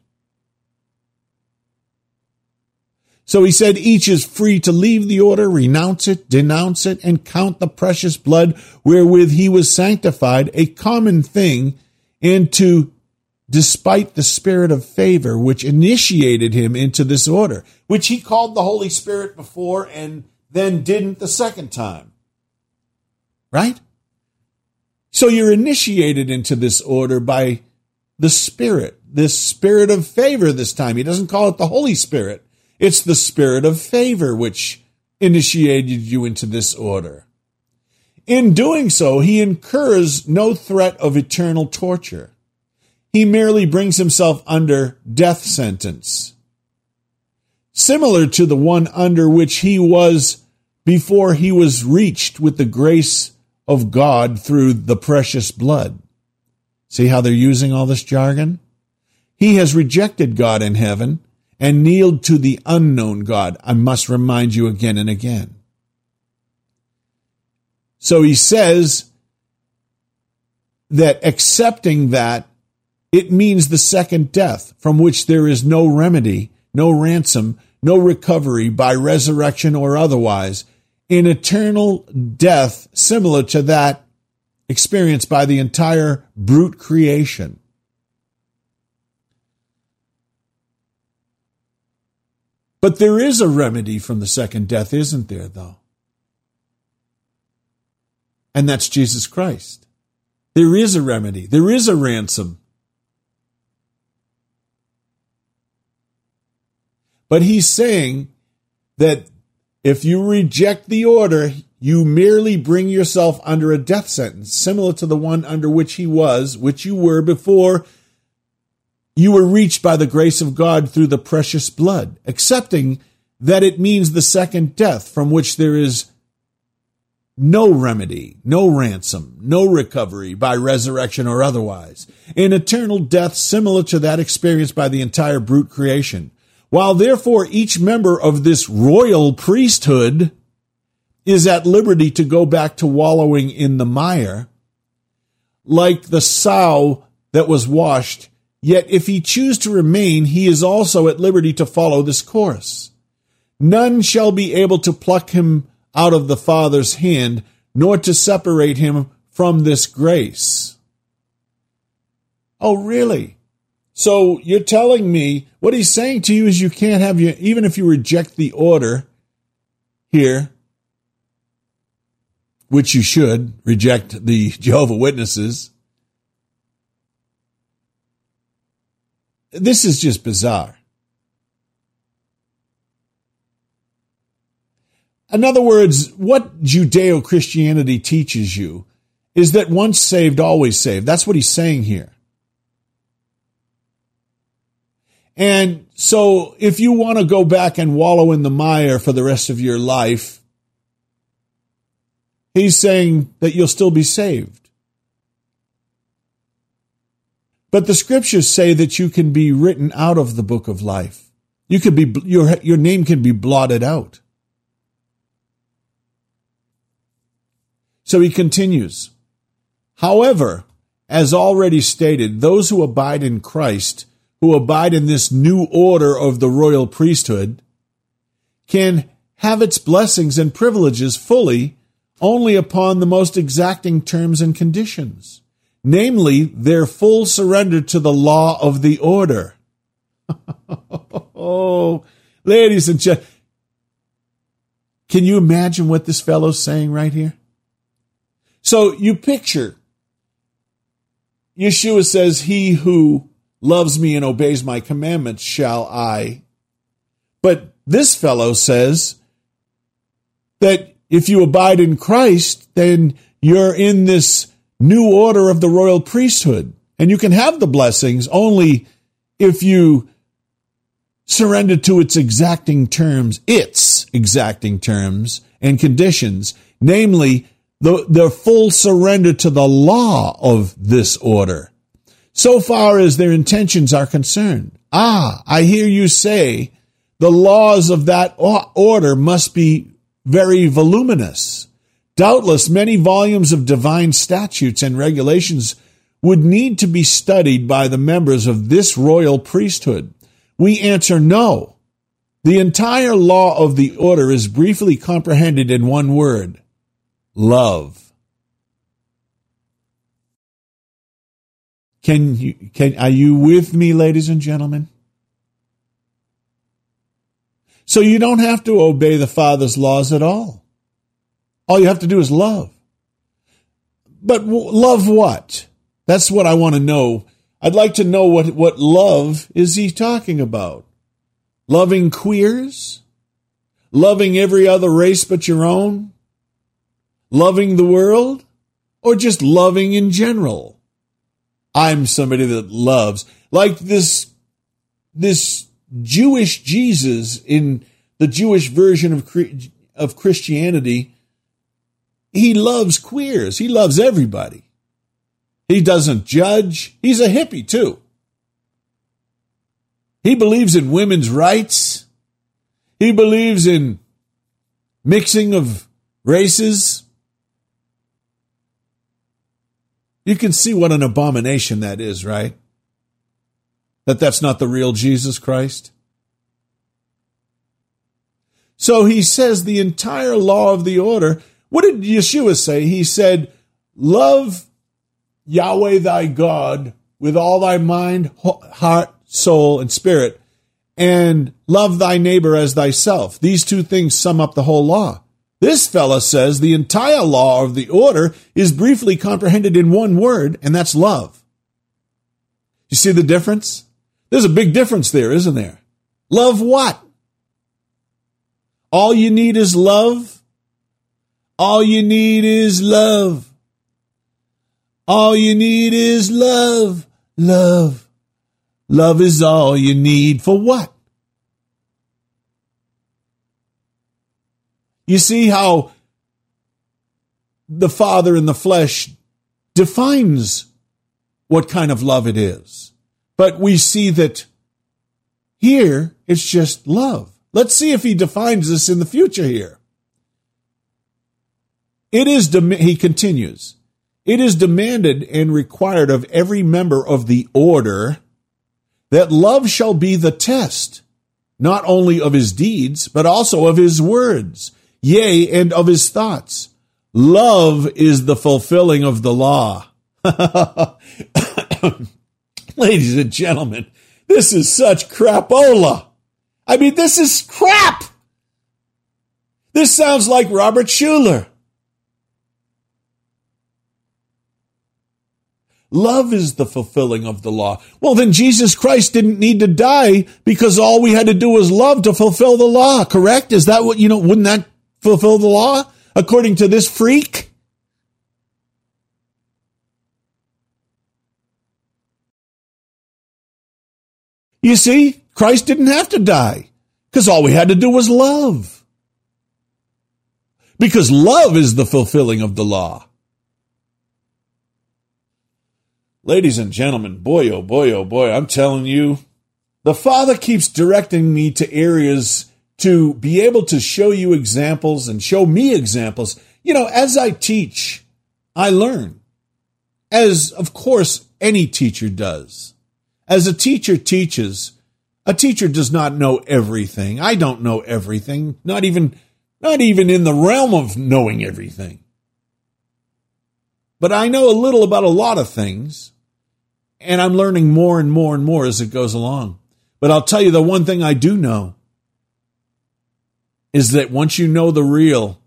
So he said, each is free to leave the order, renounce it, denounce it, and count the precious blood wherewith he was sanctified, a common thing, and to despite the spirit of favor which initiated him into this order, which he called the Holy Spirit before, and than didn't the second time. Right? So you're initiated into this order by the Spirit, this spirit of favor this time. He doesn't call it the Holy Spirit. It's the spirit of favor which initiated you into this order. In doing so, he incurs no threat of eternal torture. He merely brings himself under death sentence, similar to the one under which he was before he was reached with the grace of God through the precious blood. See how they're using all this jargon? He has rejected God in heaven and kneeled to the unknown God. I must remind you again and again. So he says that accepting that, it means the second death, from which there is no remedy, no ransom, no recovery by resurrection or otherwise, in eternal death similar to that experienced by the entire brute creation. But there is a remedy from the second death, isn't there, though? And that's Jesus Christ. There is a remedy. There is a ransom. But he's saying that if you reject the order, you merely bring yourself under a death sentence, similar to the one under which he was, which you were before you were reached by the grace of God through the precious blood, accepting that it means the second death, from which there is no remedy, no ransom, no recovery by resurrection or otherwise, an eternal death similar to that experienced by the entire brute creation. While therefore each member of this royal priesthood is at liberty to go back to wallowing in the mire, like the sow that was washed, yet if he choose to remain, he is also at liberty to follow this course. None shall be able to pluck him out of the Father's hand, nor to separate him from this grace. Oh, really? So you're telling me, what he's saying to you is you can't have you, even if you reject the order here, which you should, reject the Jehovah's Witnesses. This is just bizarre. In other words, what Judeo-Christianity teaches you is that once saved, always saved. That's what he's saying here. And so if you want to go back and wallow in the mire for the rest of your life, he's saying that you'll still be saved. But the scriptures say that you can be written out of the book of life. You could be, your, your name can be blotted out. So he continues, however, as already stated, those who abide in Christ, who abide in this new order of the royal priesthood, can have its blessings and privileges fully only upon the most exacting terms and conditions, namely their full surrender to the law of the order. Oh, ladies and gentlemen, can you imagine what this fellow's saying right here? So you picture, Yeshua says, he who loves me and obeys my commandments shall I. But this fellow says that if you abide in Christ, then you're in this new order of the royal priesthood. And you can have the blessings only if you surrender to its exacting terms, its exacting terms and conditions, namely the, the full surrender to the law of this order, so far as their intentions are concerned. Ah, I hear you say the laws of that order must be very voluminous. Doubtless, many volumes of divine statutes and regulations would need to be studied by the members of this royal priesthood. We answer no. The entire law of the order is briefly comprehended in one word: love. Can you, can, are you with me, ladies and gentlemen? So you don't have to obey the Father's laws at all. All you have to do is love. But w- love what? That's what I want to know. I'd like to know what, what love is he talking about. Loving queers? Loving every other race but your own? Loving the world? Or just loving in general? I'm somebody that loves. Like this, this Jewish Jesus in the Jewish version of, of Christianity, he loves queers. He loves everybody. He doesn't judge. He's a hippie too. He believes in women's rights. He believes in mixing of races. You can see what an abomination that is, right? That that's not the real Jesus Christ. So he says the entire law of the order. What did Yeshua say? He said, love Yahweh thy God with all thy mind, heart, soul, and spirit, and love thy neighbor as thyself. These two things sum up the whole law. This fella says the entire law of the order is briefly comprehended in one word, and that's love. You see the difference? There's a big difference there, isn't there? Love what? All you need is love. All you need is love. All you need is love. Love. Love is all you need for what? You see how the Father in the flesh defines what kind of love it is. But we see that here it's just love. Let's see if he defines this in the future here. It is, dem- he continues, it is demanded and required of every member of the order that love shall be the test, not only of his deeds, but also of his words, yea, and of his thoughts. Love is the fulfilling of the law. Ladies and gentlemen, this is such crapola. I mean, this is crap. This sounds like Robert Schuller. Love is the fulfilling of the law. Well, then Jesus Christ didn't need to die because all we had to do was love to fulfill the law, correct? Is that what, you know, wouldn't that fulfill the law according to this freak? You see, Christ didn't have to die because all we had to do was love. Because love is the fulfilling of the law. Ladies and gentlemen, boy, oh boy, oh boy, I'm telling you, the Father keeps directing me to areas to be able to show you examples and show me examples. You know, as I teach, I learn. As, of course, any teacher does. As a teacher teaches, a teacher does not know everything. I don't know everything, not even, not even in the realm of knowing everything. But I know a little about a lot of things. And I'm learning more and more and more as it goes along. But I'll tell you the one thing I do know is that once you know the real,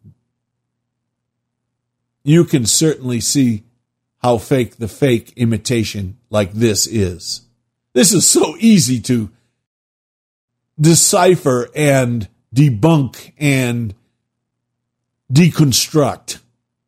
you can certainly see how fake the fake imitation like this is. This is so easy to decipher and debunk and deconstruct.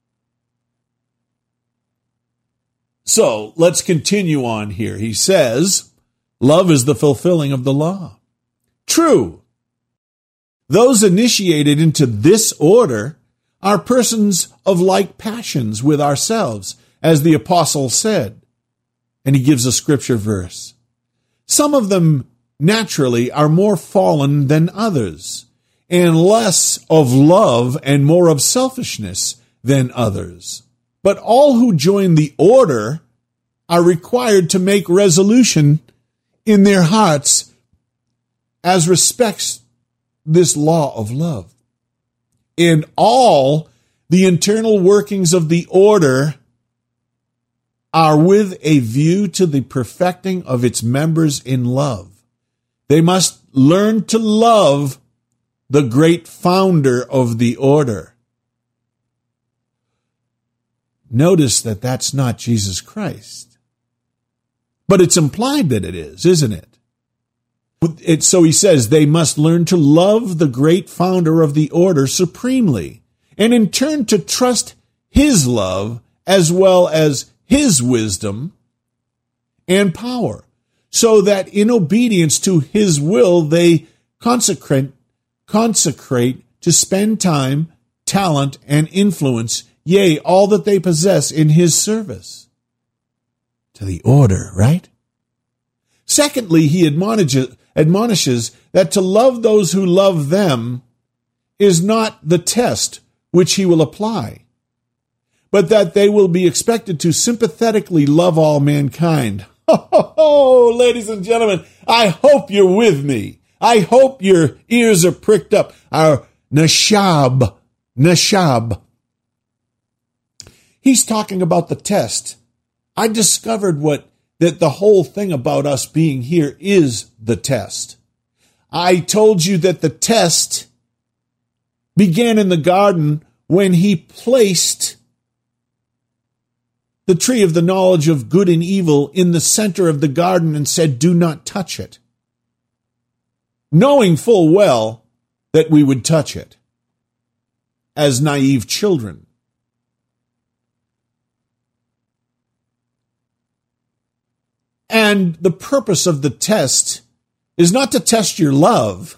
So let's continue on here. He says, love is the fulfilling of the law. True. Those initiated into this order are persons of like passions with ourselves, as the apostle said. And he gives a scripture verse. Some of them naturally are more fallen than others, and less of love and more of selfishness than others. But all who join the order are required to make resolution in their hearts as respects this law of love. In all, the internal workings of the order are with a view to the perfecting of its members in love. They must learn to love the great founder of the order. Notice that that's not Jesus Christ. But it's implied that it is, isn't it? It so he says they must learn to love the great founder of the order supremely, and in turn to trust his love as well as his wisdom and power, so that in obedience to his will they consecrate, consecrate to spend time, talent, and influence, yea, all that they possess in his service. To the order, right? Secondly, he admonishes, admonishes that to love those who love them is not the test which he will apply, but that they will be expected to sympathetically love all mankind. Ho, ho, ho, ladies and gentlemen, I hope you're with me. I hope your ears are pricked up. Our nashab, nashab. He's talking about the test. I discovered what that the whole thing about us being here is the test. I told you that the test began in the garden when he placed the tree of the knowledge of good and evil in the center of the garden and said, do not touch it, knowing full well that we would touch it as naive children. And the purpose of the test is not to test your love.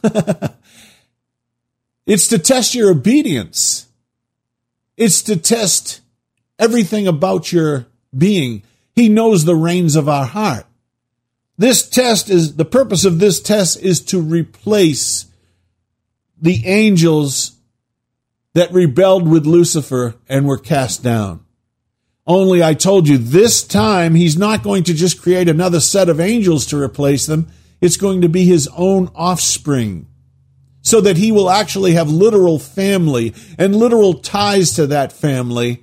It's to test your obedience. It's to test everything about your being. He knows the reins of our heart. This test is, the purpose of this test is to replace the angels that rebelled with Lucifer and were cast down. Only I told you this time he's not going to just create another set of angels to replace them. It's going to be his own offspring, so that he will actually have literal family and literal ties to that family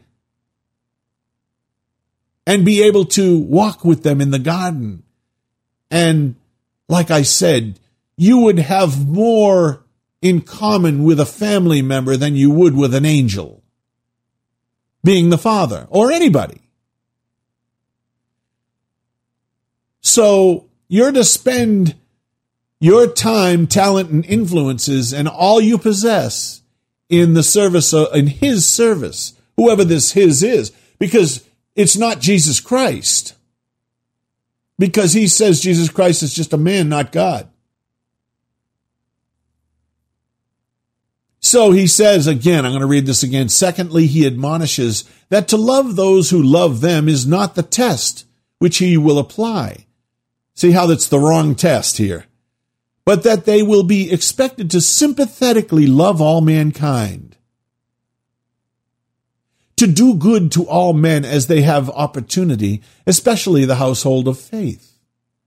and be able to walk with them in the garden. And like I said, you would have more in common with a family member than you would with an angel, being the Father, or anybody. So you're to spend your time, talent, and influences, and all you possess in the service, of, in his service, whoever this his is, because it's not Jesus Christ. Because he says Jesus Christ is just a man, not God. So he says again, I'm going to read this again. Secondly, he admonishes that to love those who love them is not the test which he will apply. See how that's the wrong test here. But that they will be expected to sympathetically love all mankind, to do good to all men as they have opportunity, especially the household of faith.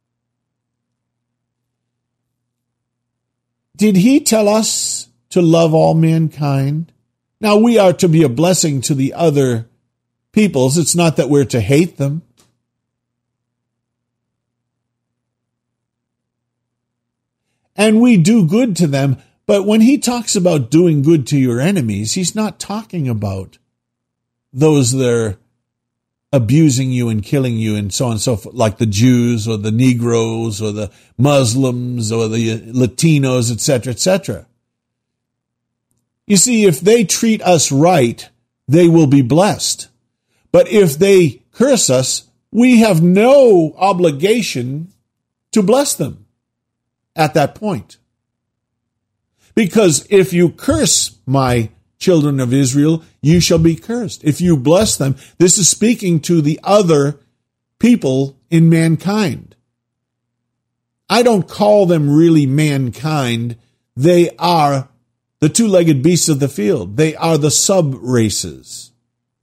Did he tell us to love all mankind? Now, we are to be a blessing to the other peoples. It's not that we're to hate them. And we do good to them. But when he talks about doing good to your enemies, he's not talking about those that are abusing you and killing you and so on and so forth, like the Jews or the Negroes or the Muslims or the Latinos, et cetera, et cetera. You see, if they treat us right, they will be blessed. But if they curse us, we have no obligation to bless them at that point. Because if you curse my children of Israel, you shall be cursed. If you bless them, this is speaking to the other people in mankind. I don't call them really mankind. They are the two-legged beasts of the field. They are the sub-races.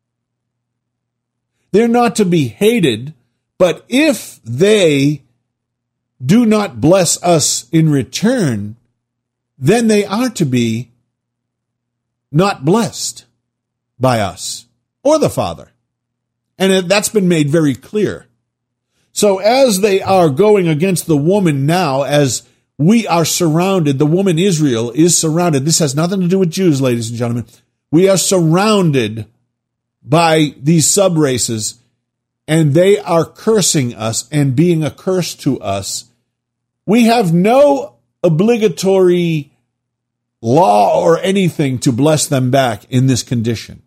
They're not to be hated, but if they do not bless us in return, then they are to be not blessed by us or the Father. And that's been made very clear. So as they are going against the woman now, as we are surrounded. The woman Israel is surrounded. This has nothing to do with Jews, ladies and gentlemen. We are surrounded by these sub-races, and they are cursing us and being a curse to us. We have no obligatory law or anything to bless them back in this condition.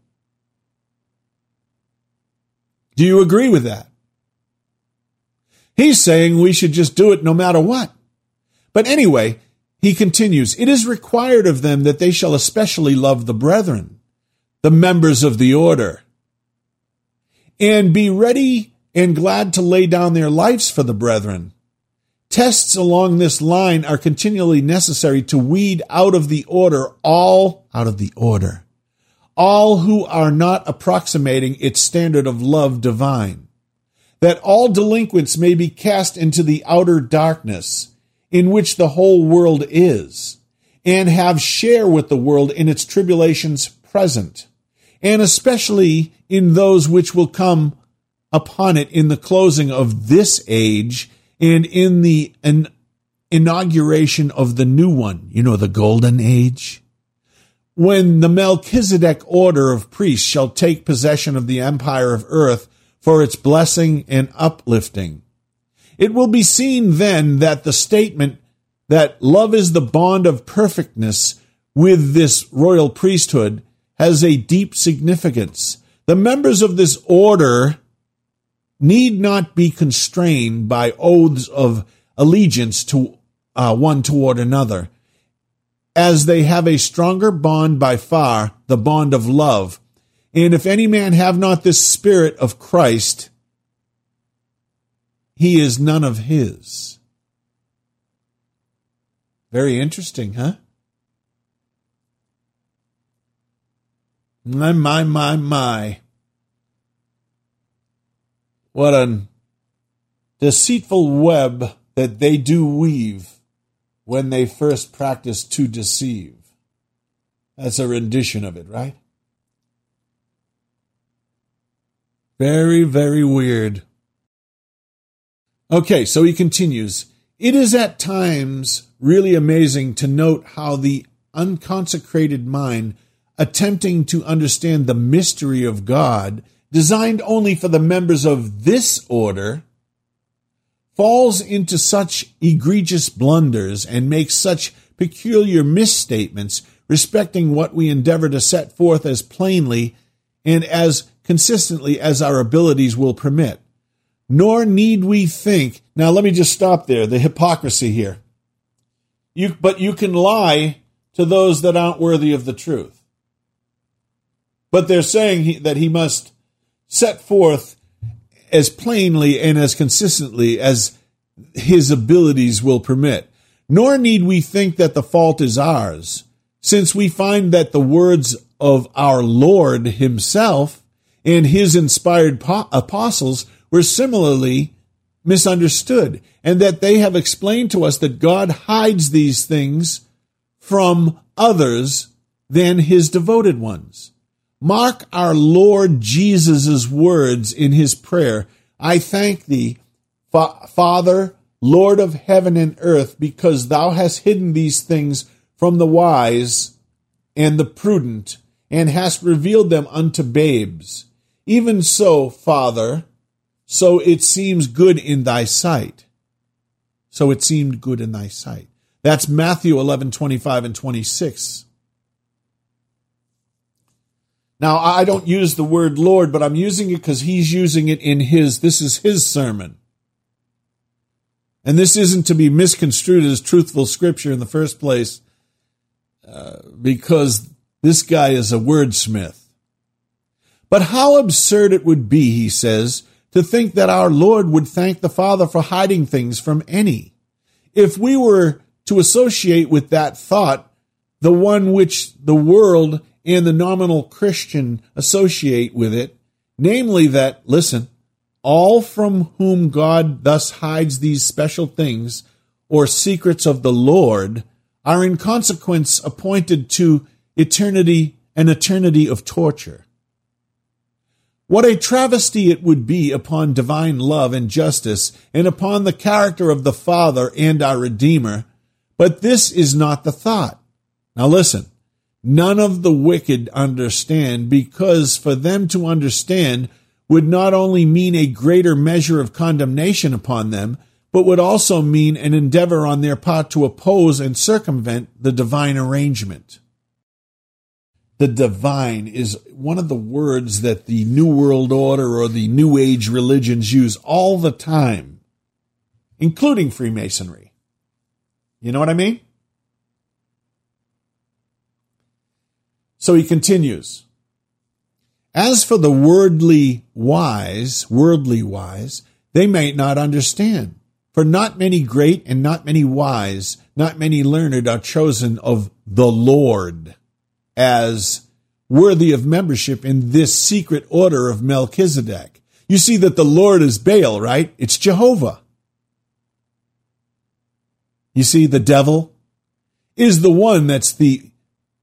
Do you agree with that? He's saying we should just do it no matter what. But anyway, he continues, it is required of them that they shall especially love the brethren, the members of the order, and be ready and glad to lay down their lives for the brethren. Tests along this line are continually necessary to weed out of the order all, out of the order, all who are not approximating its standard of love divine, that all delinquents may be cast into the outer darkness in which the whole world is, and have share with the world in its tribulations present, and especially in those which will come upon it in the closing of this age and in the in- inauguration of the new one, you know, the golden age, when the Melchizedek order of priests shall take possession of the empire of earth for its blessing and uplifting. It will be seen then that the statement that love is the bond of perfectness with this royal priesthood has a deep significance. The members of this order need not be constrained by oaths of allegiance to uh, one toward another, as they have a stronger bond by far, the bond of love. And if any man have not this spirit of Christ, he is none of his. Very interesting, huh? My, my, my, my. What a deceitful web that they do weave when they first practice to deceive. That's a rendition of it, right? Very, very weird. Okay, so he continues. It is at times really amazing to note how the unconsecrated mind, attempting to understand the mystery of God, designed only for the members of this order, falls into such egregious blunders and makes such peculiar misstatements respecting what we endeavor to set forth as plainly and as consistently as our abilities will permit. Nor need we think, now let me just stop there, the hypocrisy here. You, but you can lie to those that aren't worthy of the truth. But they're saying he, that he must set forth as plainly and as consistently as his abilities will permit. Nor need we think that the fault is ours, since we find that the words of our Lord himself and his inspired po- apostles were similarly misunderstood, and that they have explained to us that God hides these things from others than his devoted ones. Mark our Lord Jesus' words in his prayer. I thank thee, Fa- Father, Lord of heaven and earth, because thou hast hidden these things from the wise and the prudent, and hast revealed them unto babes. Even so, Father, so it seems good in thy sight. So it seemed good in thy sight. That's Matthew eleven, twenty-five and twenty-six. Now, I don't use the word Lord, but I'm using it because he's using it in his, this is his sermon. And this isn't to be misconstrued as truthful scripture in the first place, uh, because this guy is a wordsmith. But how absurd it would be, he says, to think that our Lord would thank the Father for hiding things from any. If we were to associate with that thought, the one which the world and the nominal Christian associate with it, namely that, listen, all from whom God thus hides these special things or secrets of the Lord are in consequence appointed to eternity, an eternity of torture. What a travesty it would be upon divine love and justice, and upon the character of the Father and our Redeemer, But this is not the thought. Now listen, none of the wicked understand, because for them to understand would not only mean a greater measure of condemnation upon them, but would also mean an endeavor on their part to oppose and circumvent the divine arrangement. The divine is one of the words that the New World Order or the New Age religions use all the time, including Freemasonry. You know what I mean? So he continues. As for the worldly wise, worldly wise, they may not understand. For not many great and not many wise, not many learned are chosen of the Lord as worthy of membership in this secret order of Melchizedek. You see that the Lord is Baal, right? It's Jehovah. You see, the devil is the one that's the,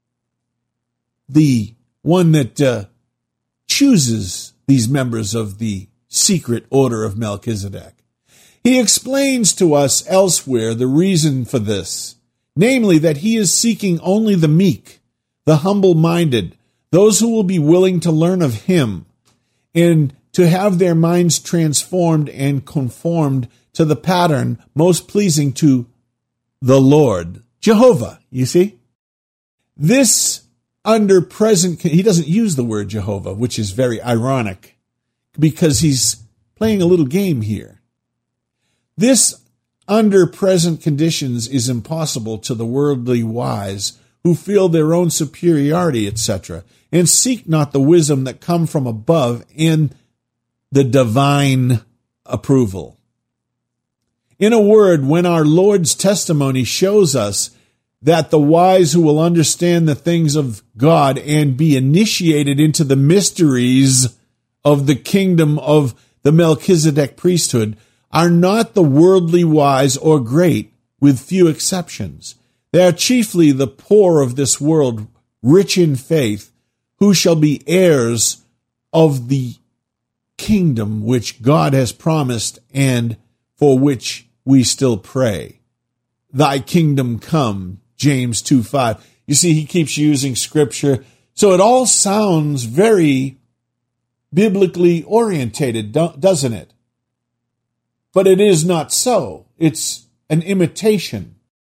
the one that uh, chooses these members of the secret order of Melchizedek. He explains to us elsewhere the reason for this, namely that he is seeking only the meek, the humble-minded, those who will be willing to learn of him and to have their minds transformed and conformed to the pattern most pleasing to the Lord, Jehovah, you see? This under present, he doesn't use the word Jehovah, which is very ironic because he's playing a little game here. This, under present conditions, is impossible to the worldly wise who feel their own superiority, et cetera, and seek not the wisdom that come from above in the divine approval. In a word, when our Lord's testimony shows us that the wise who will understand the things of God and be initiated into the mysteries of the kingdom of the Melchizedek priesthood are not the worldly wise or great, with few exceptions. They are chiefly the poor of this world, rich in faith, who shall be heirs of the kingdom which God has promised and for which we still pray. Thy kingdom come, James two five. You see, he keeps using scripture. So it all sounds very biblically orientated, doesn't it? But it is not so. It's an imitation.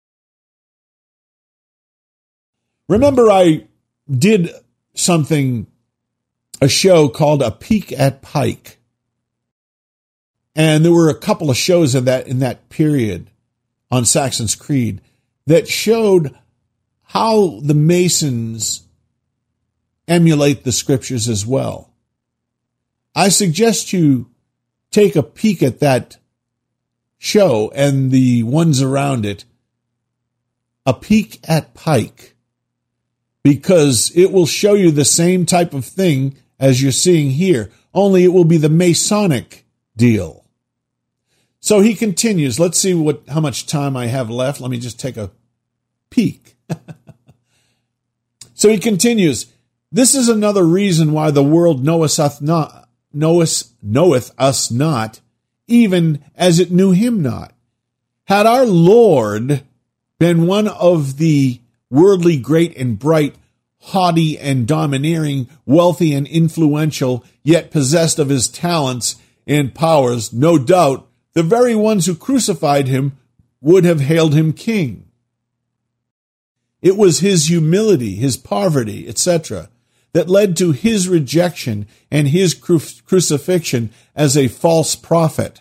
Remember, I did something, a show called A Peek at Pike. And there were a couple of shows of that in that period on Saxon's Creed that showed how the Masons emulate the scriptures as well. I suggest you take a peek at that show and the ones around it, A Peek at Pike, because it will show you the same type of thing as you're seeing here, only it will be the Masonic deal. So he continues. Let's see what how much time I have left. Let me just take a peek. So he continues. This is another reason why the world knoweth us not, knoweth, knoweth us not, even as it knew him not. Had our Lord been one of the worldly great and bright, haughty and domineering, wealthy and influential, yet possessed of his talents and powers, no doubt the very ones who crucified him would have hailed him king. It was his humility, his poverty, et cetera, that led to his rejection and his cru- crucifixion as a false prophet.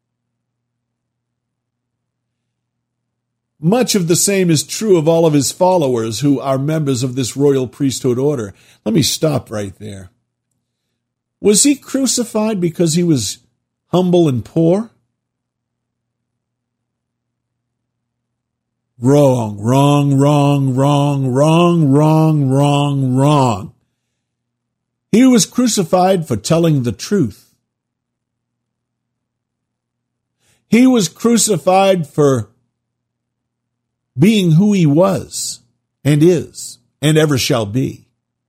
Much of the same is true of all of his followers who are members of this royal priesthood order. Let me stop right there. Was he crucified because he was humble and poor? Wrong, wrong, wrong, wrong, wrong, wrong, wrong, wrong. He was crucified for telling the truth. He was crucified for being who he was and is and ever shall be.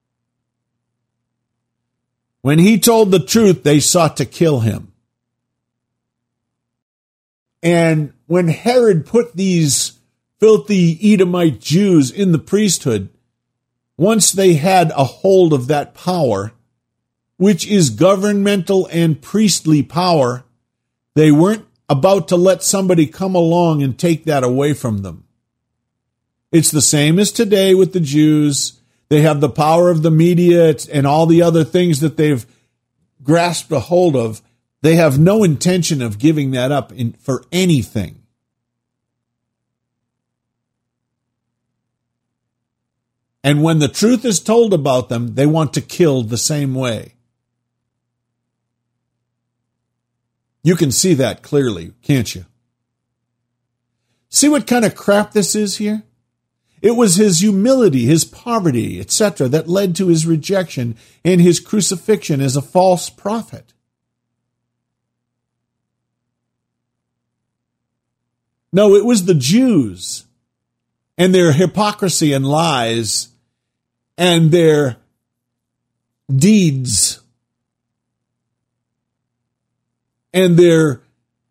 When he told the truth, they sought to kill him. And when Herod put these filthy Edomite Jews in the priesthood, once they had a hold of that power, which is governmental and priestly power, they weren't about to let somebody come along and take that away from them. It's the same as today with the Jews. They have the power of the media and all the other things that they've grasped a hold of. They have no intention of giving that up in, for anything. And when the truth is told about them, they want to kill the same way. You can see that clearly, can't you? See what kind of crap this is here? It was his humility, his poverty, et cetera that led to his rejection and his crucifixion as a false prophet. No, it was the Jews and their hypocrisy and lies and their deeds and their,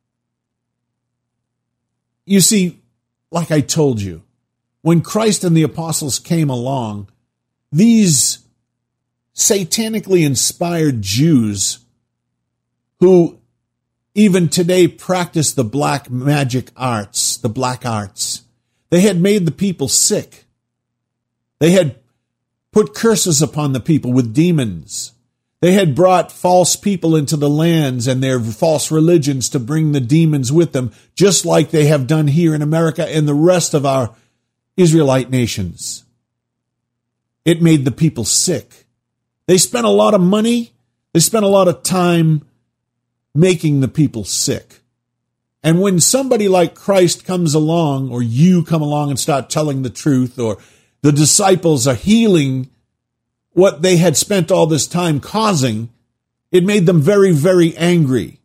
you see, like I told you, when Christ and the apostles came along, these satanically inspired Jews who even today practice the black magic arts, the black arts, they had made the people sick. They had put curses upon the people with demons. They had brought false people into the lands and their false religions to bring the demons with them, just like they have done here in America and the rest of our Israelite nations. It made the people sick. They spent a lot of money. They spent a lot of time making the people sick. And when somebody like Christ comes along, or you come along and start telling the truth, or the disciples are healing what they had spent all this time causing, it made them very, very angry.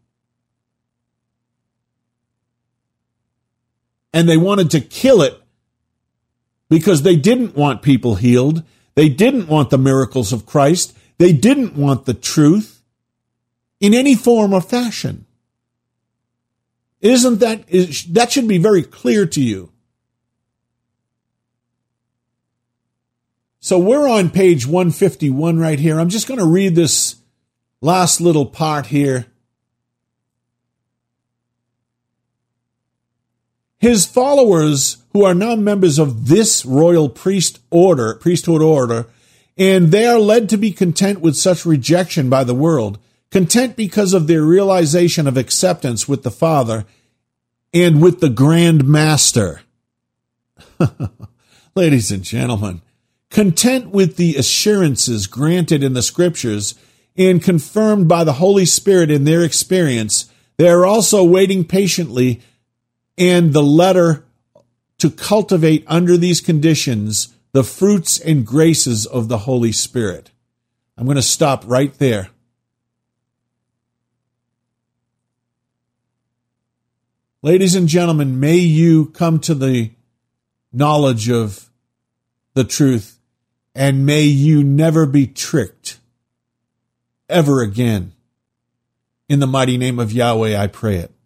And they wanted to kill it because they didn't want people healed. They didn't want the miracles of Christ. They didn't want the truth in any form or fashion. Isn't that, is, that should be very clear to you. So we're on page one fifty-one right here. I'm just going to read this last little part here. His followers, who are now members of this royal priest order, priesthood order, and they are led to be content with such rejection by the world, content because of their realization of acceptance with the Father and with the Grand Master. Ladies and gentlemen, content with the assurances granted in the Scriptures and confirmed by the Holy Spirit in their experience, they are also waiting patiently and the letter to cultivate under these conditions the fruits and graces of the Holy Spirit. I'm going to stop right there. Ladies and gentlemen, may you come to the knowledge of the truth, and may you never be tricked ever again. In the mighty name of Yahweh, I pray it.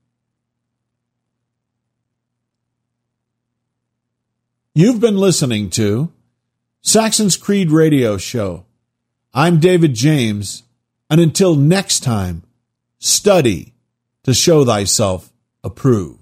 You've been listening to Saxon's Creed Radio Show. I'm David James, and until next time, study to show thyself approved.